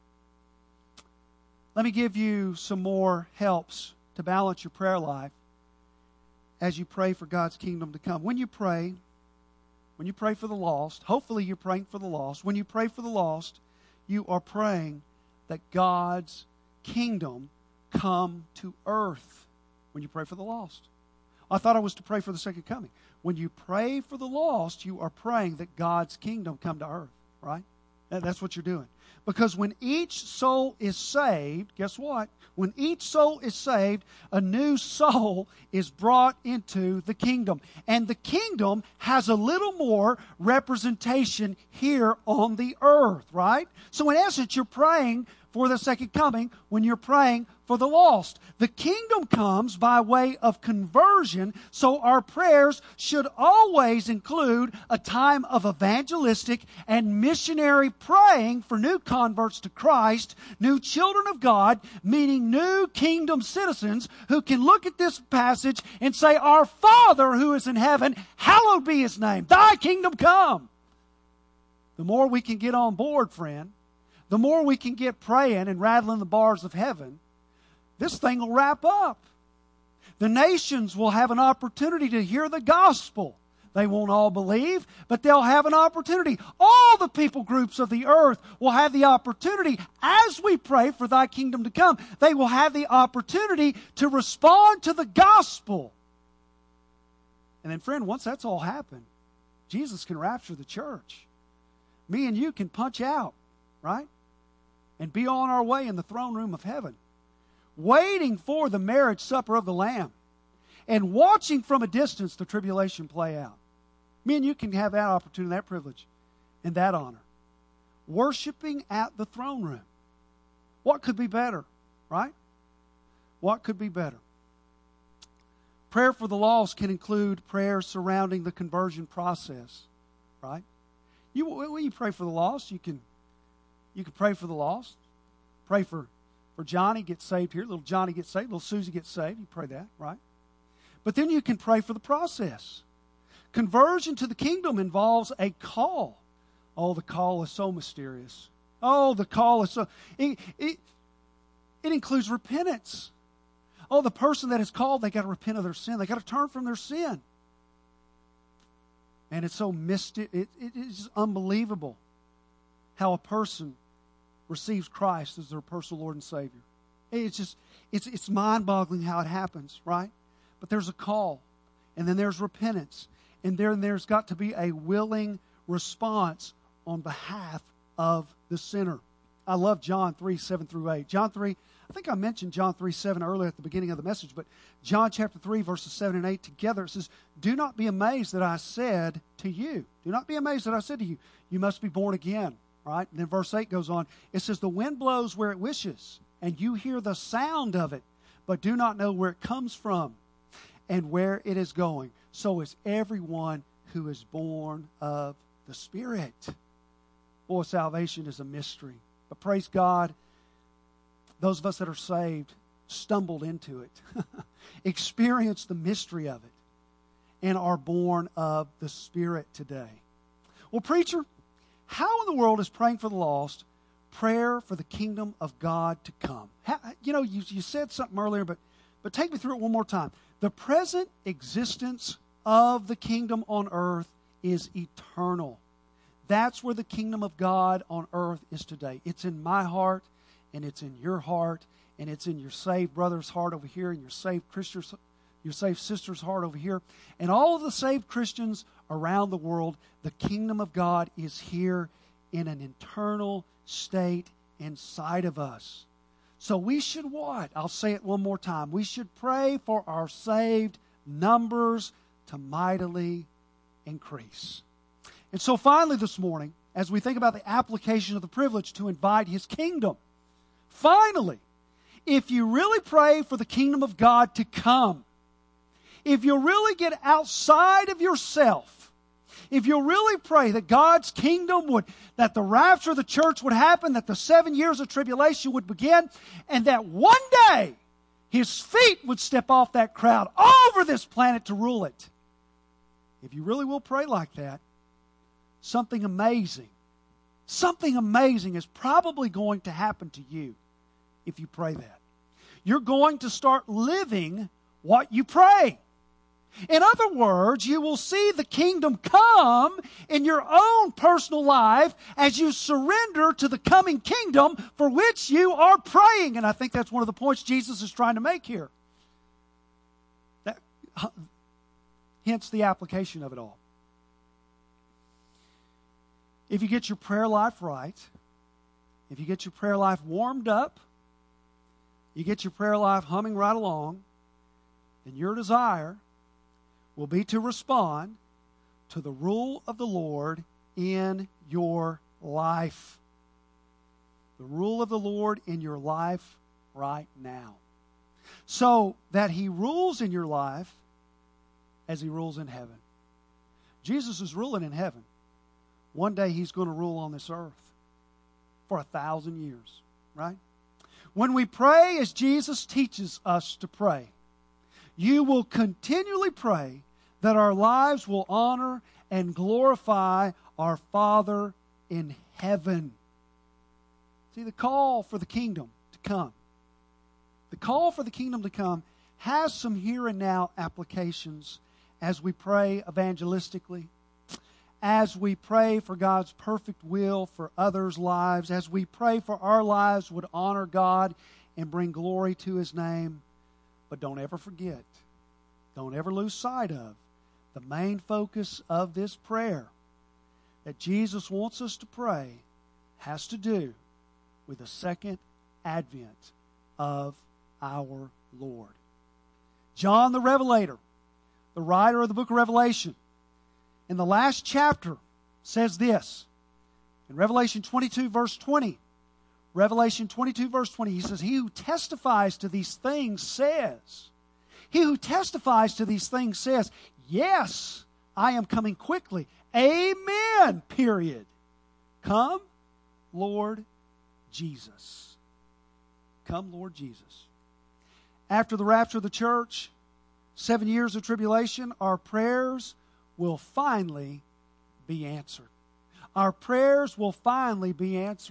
Let me give you some more helps to balance your prayer life as you pray for God's kingdom to come. When you pray for the lost, hopefully you're praying for the lost. When you pray for the lost, you are praying that God's kingdom come to earth. When you pray for the lost. I thought I was to pray for the second coming. When you pray for the lost, you are praying that God's kingdom come to earth, right? That's what you're doing. Because when each soul is saved, guess what? When each soul is saved, a new soul is brought into the kingdom. And the kingdom has a little more representation here on the earth, right? So in essence, you're praying for the second coming when you're praying for the lost. The kingdom comes by way of conversion, so our prayers should always include a time of evangelistic and missionary praying for new new converts to Christ, new children of God, meaning new kingdom citizens who can look at this passage and say, Our Father who is in heaven, hallowed be His name. Thy kingdom come. The more we can get on board, friend, the more we can get praying and rattling the bars of heaven, this thing will wrap up. The nations will have an opportunity to hear the gospel. They won't all believe, but they'll have an opportunity. All the people groups of the earth will have the opportunity, as we pray for thy kingdom to come, they will have the opportunity to respond to the gospel. And then, friend, once that's all happened, Jesus can rapture the church. Me and you can punch out, right? And be on our way in the throne room of heaven, waiting for the marriage supper of the Lamb and watching from a distance the tribulation play out. Me and you can have that opportunity, that privilege, and that honor. Worshiping at the throne room. What could be better, right? What could be better? Prayer for the lost can include prayer surrounding the conversion process, right? When you pray for the lost, you can pray for the lost. Pray for Johnny gets saved here. Little Johnny gets saved. Little Susie gets saved. You pray that, right? But then you can pray for the process. Conversion to the kingdom involves a call. Oh, the call is so mysterious. Oh, the call is so... It includes repentance. Oh, the person that is called, they got to repent of their sin. They got to turn from their sin. And it's so mystic. It is unbelievable how a person receives Christ as their personal Lord and Savior. It's mind-boggling how it happens, right? But there's a call, and then there's repentance, and then there's got to be a willing response on behalf of the sinner. I love John 3:7-8. John 3, I think I mentioned John 3:7 earlier at the beginning of the message, but John chapter 3, verses 7 and 8 together, it says, Do not be amazed that I said to you. Do not be amazed that I said to you, you must be born again. Right? And then verse 8 goes on. It says, The wind blows where it wishes, and you hear the sound of it, but do not know where it comes from and where it is going. So is everyone who is born of the Spirit. Boy, salvation is a mystery. But praise God, those of us that are saved stumbled into it, experienced the mystery of it, and are born of the Spirit today. Well, preacher, how in the world is praying for the lost prayer for the kingdom of God to come? You said something earlier, but take me through it one more time. The present existence of the kingdom on earth is eternal. That's where the kingdom of God on earth is today. It's in my heart, and it's in your heart, and it's in your saved brother's heart over here, and your saved sister's heart over here, and all of the saved Christians around the world. The kingdom of God is here in an eternal state inside of us. So we should what? I'll say it one more time. We should pray for our saved numbers to mightily increase. And so finally this morning, as we think about the application of the privilege to invite His kingdom, finally, if you really pray for the kingdom of God to come, if you really get outside of yourself, if you really pray that God's kingdom that the rapture of the church would happen, that the 7 years of tribulation would begin, and that one day His feet would step off that crowd over this planet to rule it. If you really will pray like that, something amazing is probably going to happen to you if you pray that. You're going to start living what you pray. In other words, you will see the kingdom come in your own personal life as you surrender to the coming kingdom for which you are praying. And I think that's one of the points Jesus is trying to make here. Hence the application of it all. If you get your prayer life right, if you get your prayer life warmed up, you get your prayer life humming right along, then your desire will be to respond to the rule of the Lord in your life. The rule of the Lord in your life right now. So that He rules in your life as He rules in heaven. Jesus is ruling in heaven. One day He's going to rule on this earth. for 1,000 years, right? When we pray as Jesus teaches us to pray, you will continually pray that our lives will honor and glorify our Father in heaven. See, the call for the kingdom to come. The call for the kingdom to come has some here and now applications as we pray evangelistically, as we pray for God's perfect will for others' lives, as we pray for our lives would honor God and bring glory to His name. But don't ever forget, don't ever lose sight of the main focus of this prayer that Jesus wants us to pray has to do with the second advent of our Lord. John the Revelator, the writer of the book of Revelation, in the last chapter says this. In Revelation 22, verse 20, Revelation 22, verse 20, he says, He who testifies to these things says, He who testifies to these things says, yes, I am coming quickly. Amen, period. Come, Lord Jesus. Come, Lord Jesus. After the rapture of the church, 7 years of tribulation, our prayers will finally be answered. Our prayers will finally be answered.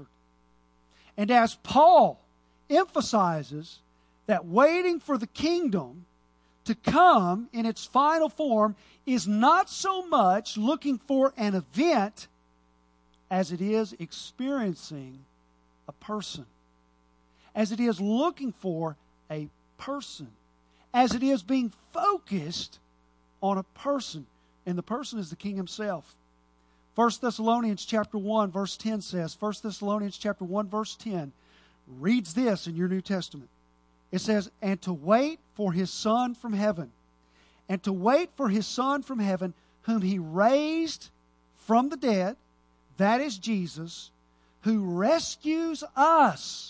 And as Paul emphasizes that waiting for the kingdom to come in its final form is not so much looking for an event as it is experiencing a person, as it is looking for a person, as it is being focused on a person. And the person is the King Himself. 1 Thessalonians chapter 1 verse 10 says, 1 Thessalonians chapter 1 verse 10 reads this in your New Testament. It says, and to wait for His Son from heaven, and to wait for His Son from heaven, whom He raised from the dead, that is Jesus, who rescues us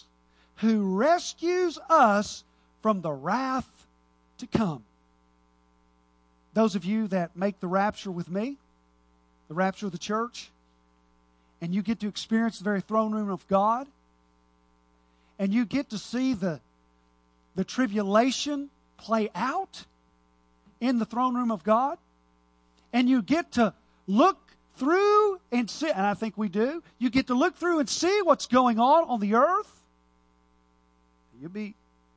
from the wrath to come. Those of you that make the rapture with me, the rapture of the church, and you get to experience the very throne room of God, and you get to see the tribulation play out in the throne room of God, and you get to look through and see, and I think we do, you get to look through and see what's going on the earth. You'll be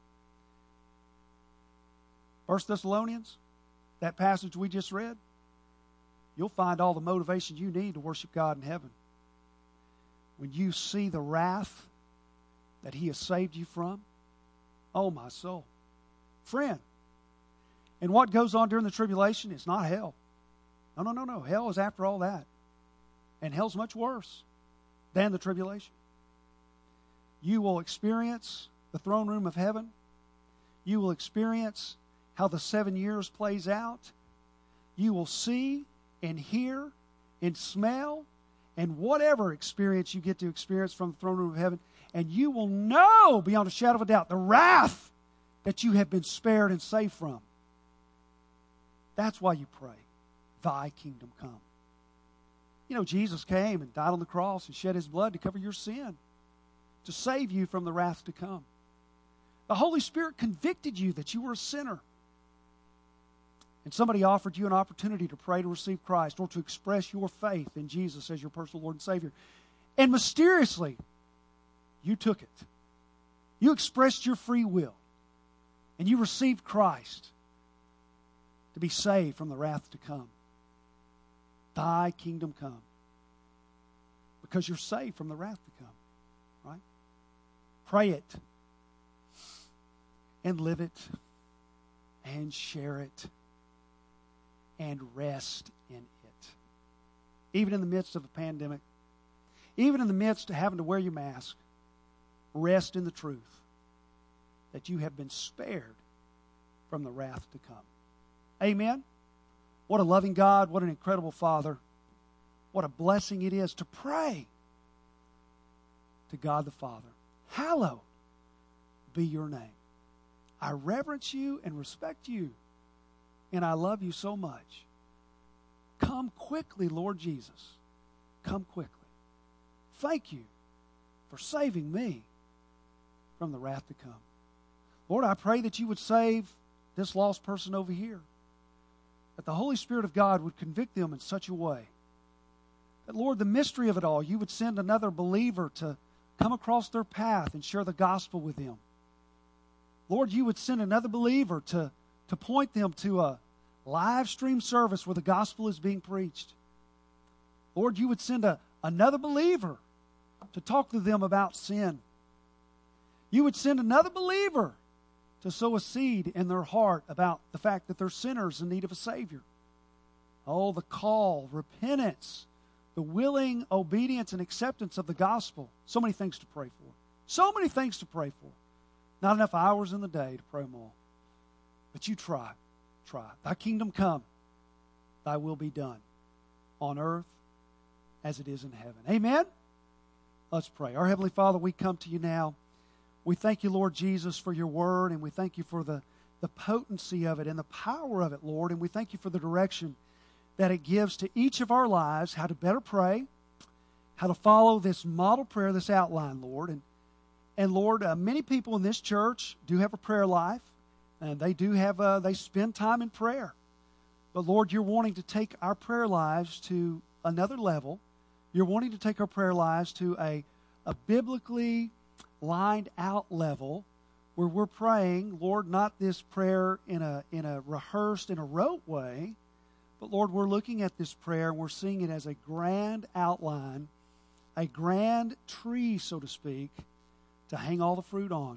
1 Thessalonians, that passage we just read, you'll find all the motivation you need to worship God in heaven. When you see the wrath that He has saved you from, oh my soul. Friend, and what goes on during the tribulation is not hell. No. Hell is after all that. And hell's much worse than the tribulation. You will experience the throne room of heaven. You will experience how the 7 years plays out. You will see and hear and smell and whatever experience you get to experience from the throne room of heaven. And you will know beyond a shadow of a doubt the wrath that you have been spared and saved from. That's why you pray, Thy kingdom come. You know, Jesus came and died on the cross and shed His blood to cover your sin, to save you from the wrath to come. The Holy Spirit convicted you that you were a sinner. And somebody offered you an opportunity to pray to receive Christ or to express your faith in Jesus as your personal Lord and Savior. And mysteriously, you took it. You expressed your free will. And you received Christ to be saved from the wrath to come. Thy kingdom come. Because you're saved from the wrath to come. Right? Pray it. And live it. And share it. And rest in it. Even in the midst of a pandemic. Even in the midst of having to wear your mask. Rest in the truth that you have been spared from the wrath to come. Amen? What a loving God. What an incredible Father. What a blessing it is to pray to God the Father. Hallowed be your name. I reverence you and respect you. And I love you so much. Come quickly, Lord Jesus. Come quickly. Thank you for saving me from the wrath to come. Lord, I pray that you would save this lost person over here, that the Holy Spirit of God would convict them in such a way that, Lord, the mystery of it all, you would send another believer to come across their path and share the gospel with them. Lord, you would send another believer to point them to a live stream service where the gospel is being preached. Lord, you would send another believer to talk to them about sin. You would send another believer to sow a seed in their heart about the fact that they're sinners in need of a Savior. Oh, the call, repentance, the willing obedience and acceptance of the gospel. So many things to pray for. So many things to pray for. Not enough hours in the day to pray them all. But you try. Thy kingdom come, thy will be done on earth as it is in heaven. Amen? Let's pray. Our Heavenly Father, we come to you now. We thank you, Lord Jesus, for your word, and we thank you for the potency of it and the power of it, Lord, and we thank you for the direction that it gives to each of our lives, how to better pray, how to follow this model prayer, this outline, Lord. And Lord, many people in this church do have a prayer life, and they do have they spend time in prayer. But Lord, you're wanting to take our prayer lives to another level. You're wanting to take our prayer lives to a biblically lined out level where we're praying, Lord, not this prayer in a rehearsed, in a rote way, but Lord, we're looking at this prayer and we're seeing it as a grand outline, a grand tree, so to speak, to hang all the fruit on,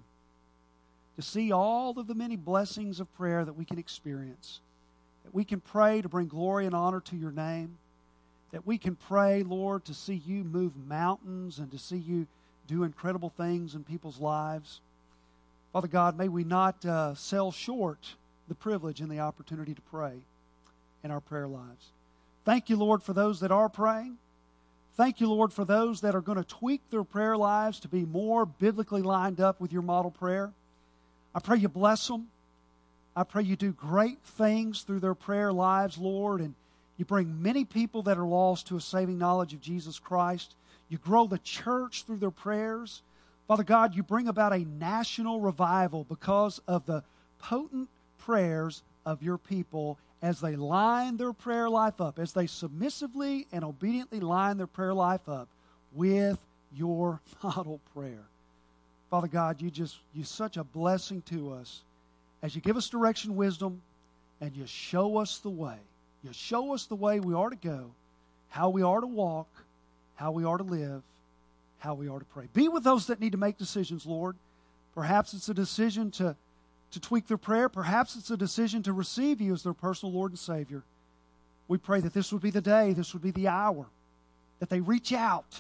to see all of the many blessings of prayer that we can experience, that we can pray to bring glory and honor to your name, that we can pray, Lord, to see you move mountains and to see you do incredible things in people's lives. Father God, may we not sell short the privilege and the opportunity to pray in our prayer lives. Thank you, Lord, for those that are praying. Thank you, Lord, for those that are going to tweak their prayer lives to be more biblically lined up with your model prayer. I pray you bless them. I pray you do great things through their prayer lives, Lord, and you bring many people that are lost to a saving knowledge of Jesus Christ. You grow the church through their prayers. Father God, you bring about a national revival because of the potent prayers of your people as they line their prayer life up, as they submissively and obediently line their prayer life up with your model prayer. Father God, you're such a blessing to us as you give us direction, wisdom, and you show us the way. You show us the way we are to go, how we are to walk, how we are to live, how we are to pray. Be with those that need to make decisions, Lord. Perhaps it's a decision to tweak their prayer. Perhaps it's a decision to receive you as their personal Lord and Savior. We pray that this would be the day, this would be the hour, that they reach out,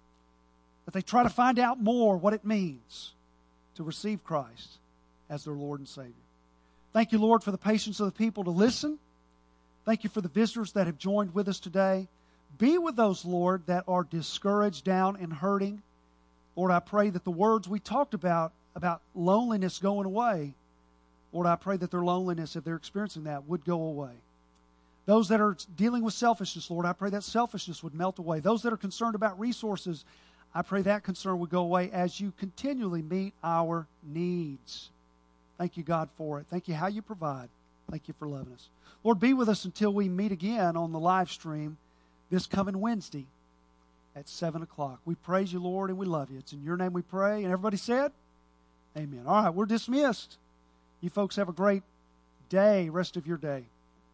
that they try to find out more what it means to receive Christ as their Lord and Savior. Thank you, Lord, for the patience of the people to listen. Thank you for the visitors that have joined with us today. Be with those, Lord, that are discouraged, down, and hurting. Lord, I pray that the words we talked about loneliness going away, Lord, I pray that their loneliness, if they're experiencing that, would go away. Those that are dealing with selfishness, Lord, I pray that selfishness would melt away. Those that are concerned about resources, I pray that concern would go away as you continually meet our needs. Thank you, God, for it. Thank you how you provide. Thank you for loving us. Lord, be with us until we meet again on the live stream this coming Wednesday at 7 o'clock. We praise you, Lord, and we love you. It's in your name we pray. And everybody said, amen. All right, we're dismissed. You folks have a great day, rest of your day.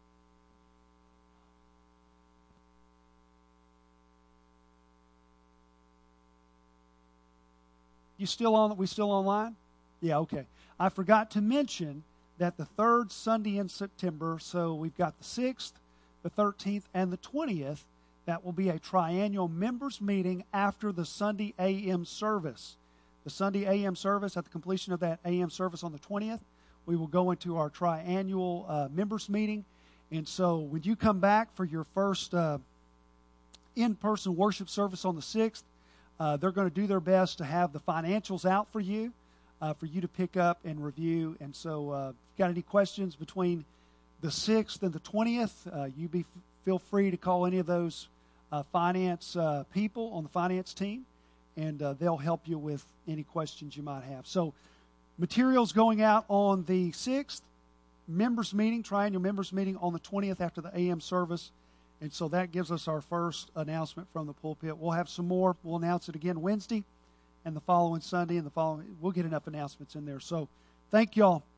We still online? Yeah, okay. I forgot to mention that the third Sunday in September, so we've got the 6th, the 13th, and the 20th, that will be a triennial members meeting after the Sunday AM service. The Sunday AM service, at the completion of that AM service on the 20th, we will go into our triannual members meeting. And so when you come back for your first in-person worship service on the 6th, they're going to do their best to have the financials out for you to pick up and review. And so if you've got any questions between the 6th and the 20th, feel free to call any of those finance people on the finance team, and they'll help you with any questions you might have. So materials going out on the 6th, members meeting, triennial members meeting on the 20th after the AM service. And so that gives us our first announcement from the pulpit. We'll have some more. We'll announce it again Wednesday and the following Sunday and the following. We'll get enough announcements in there. So thank y'all.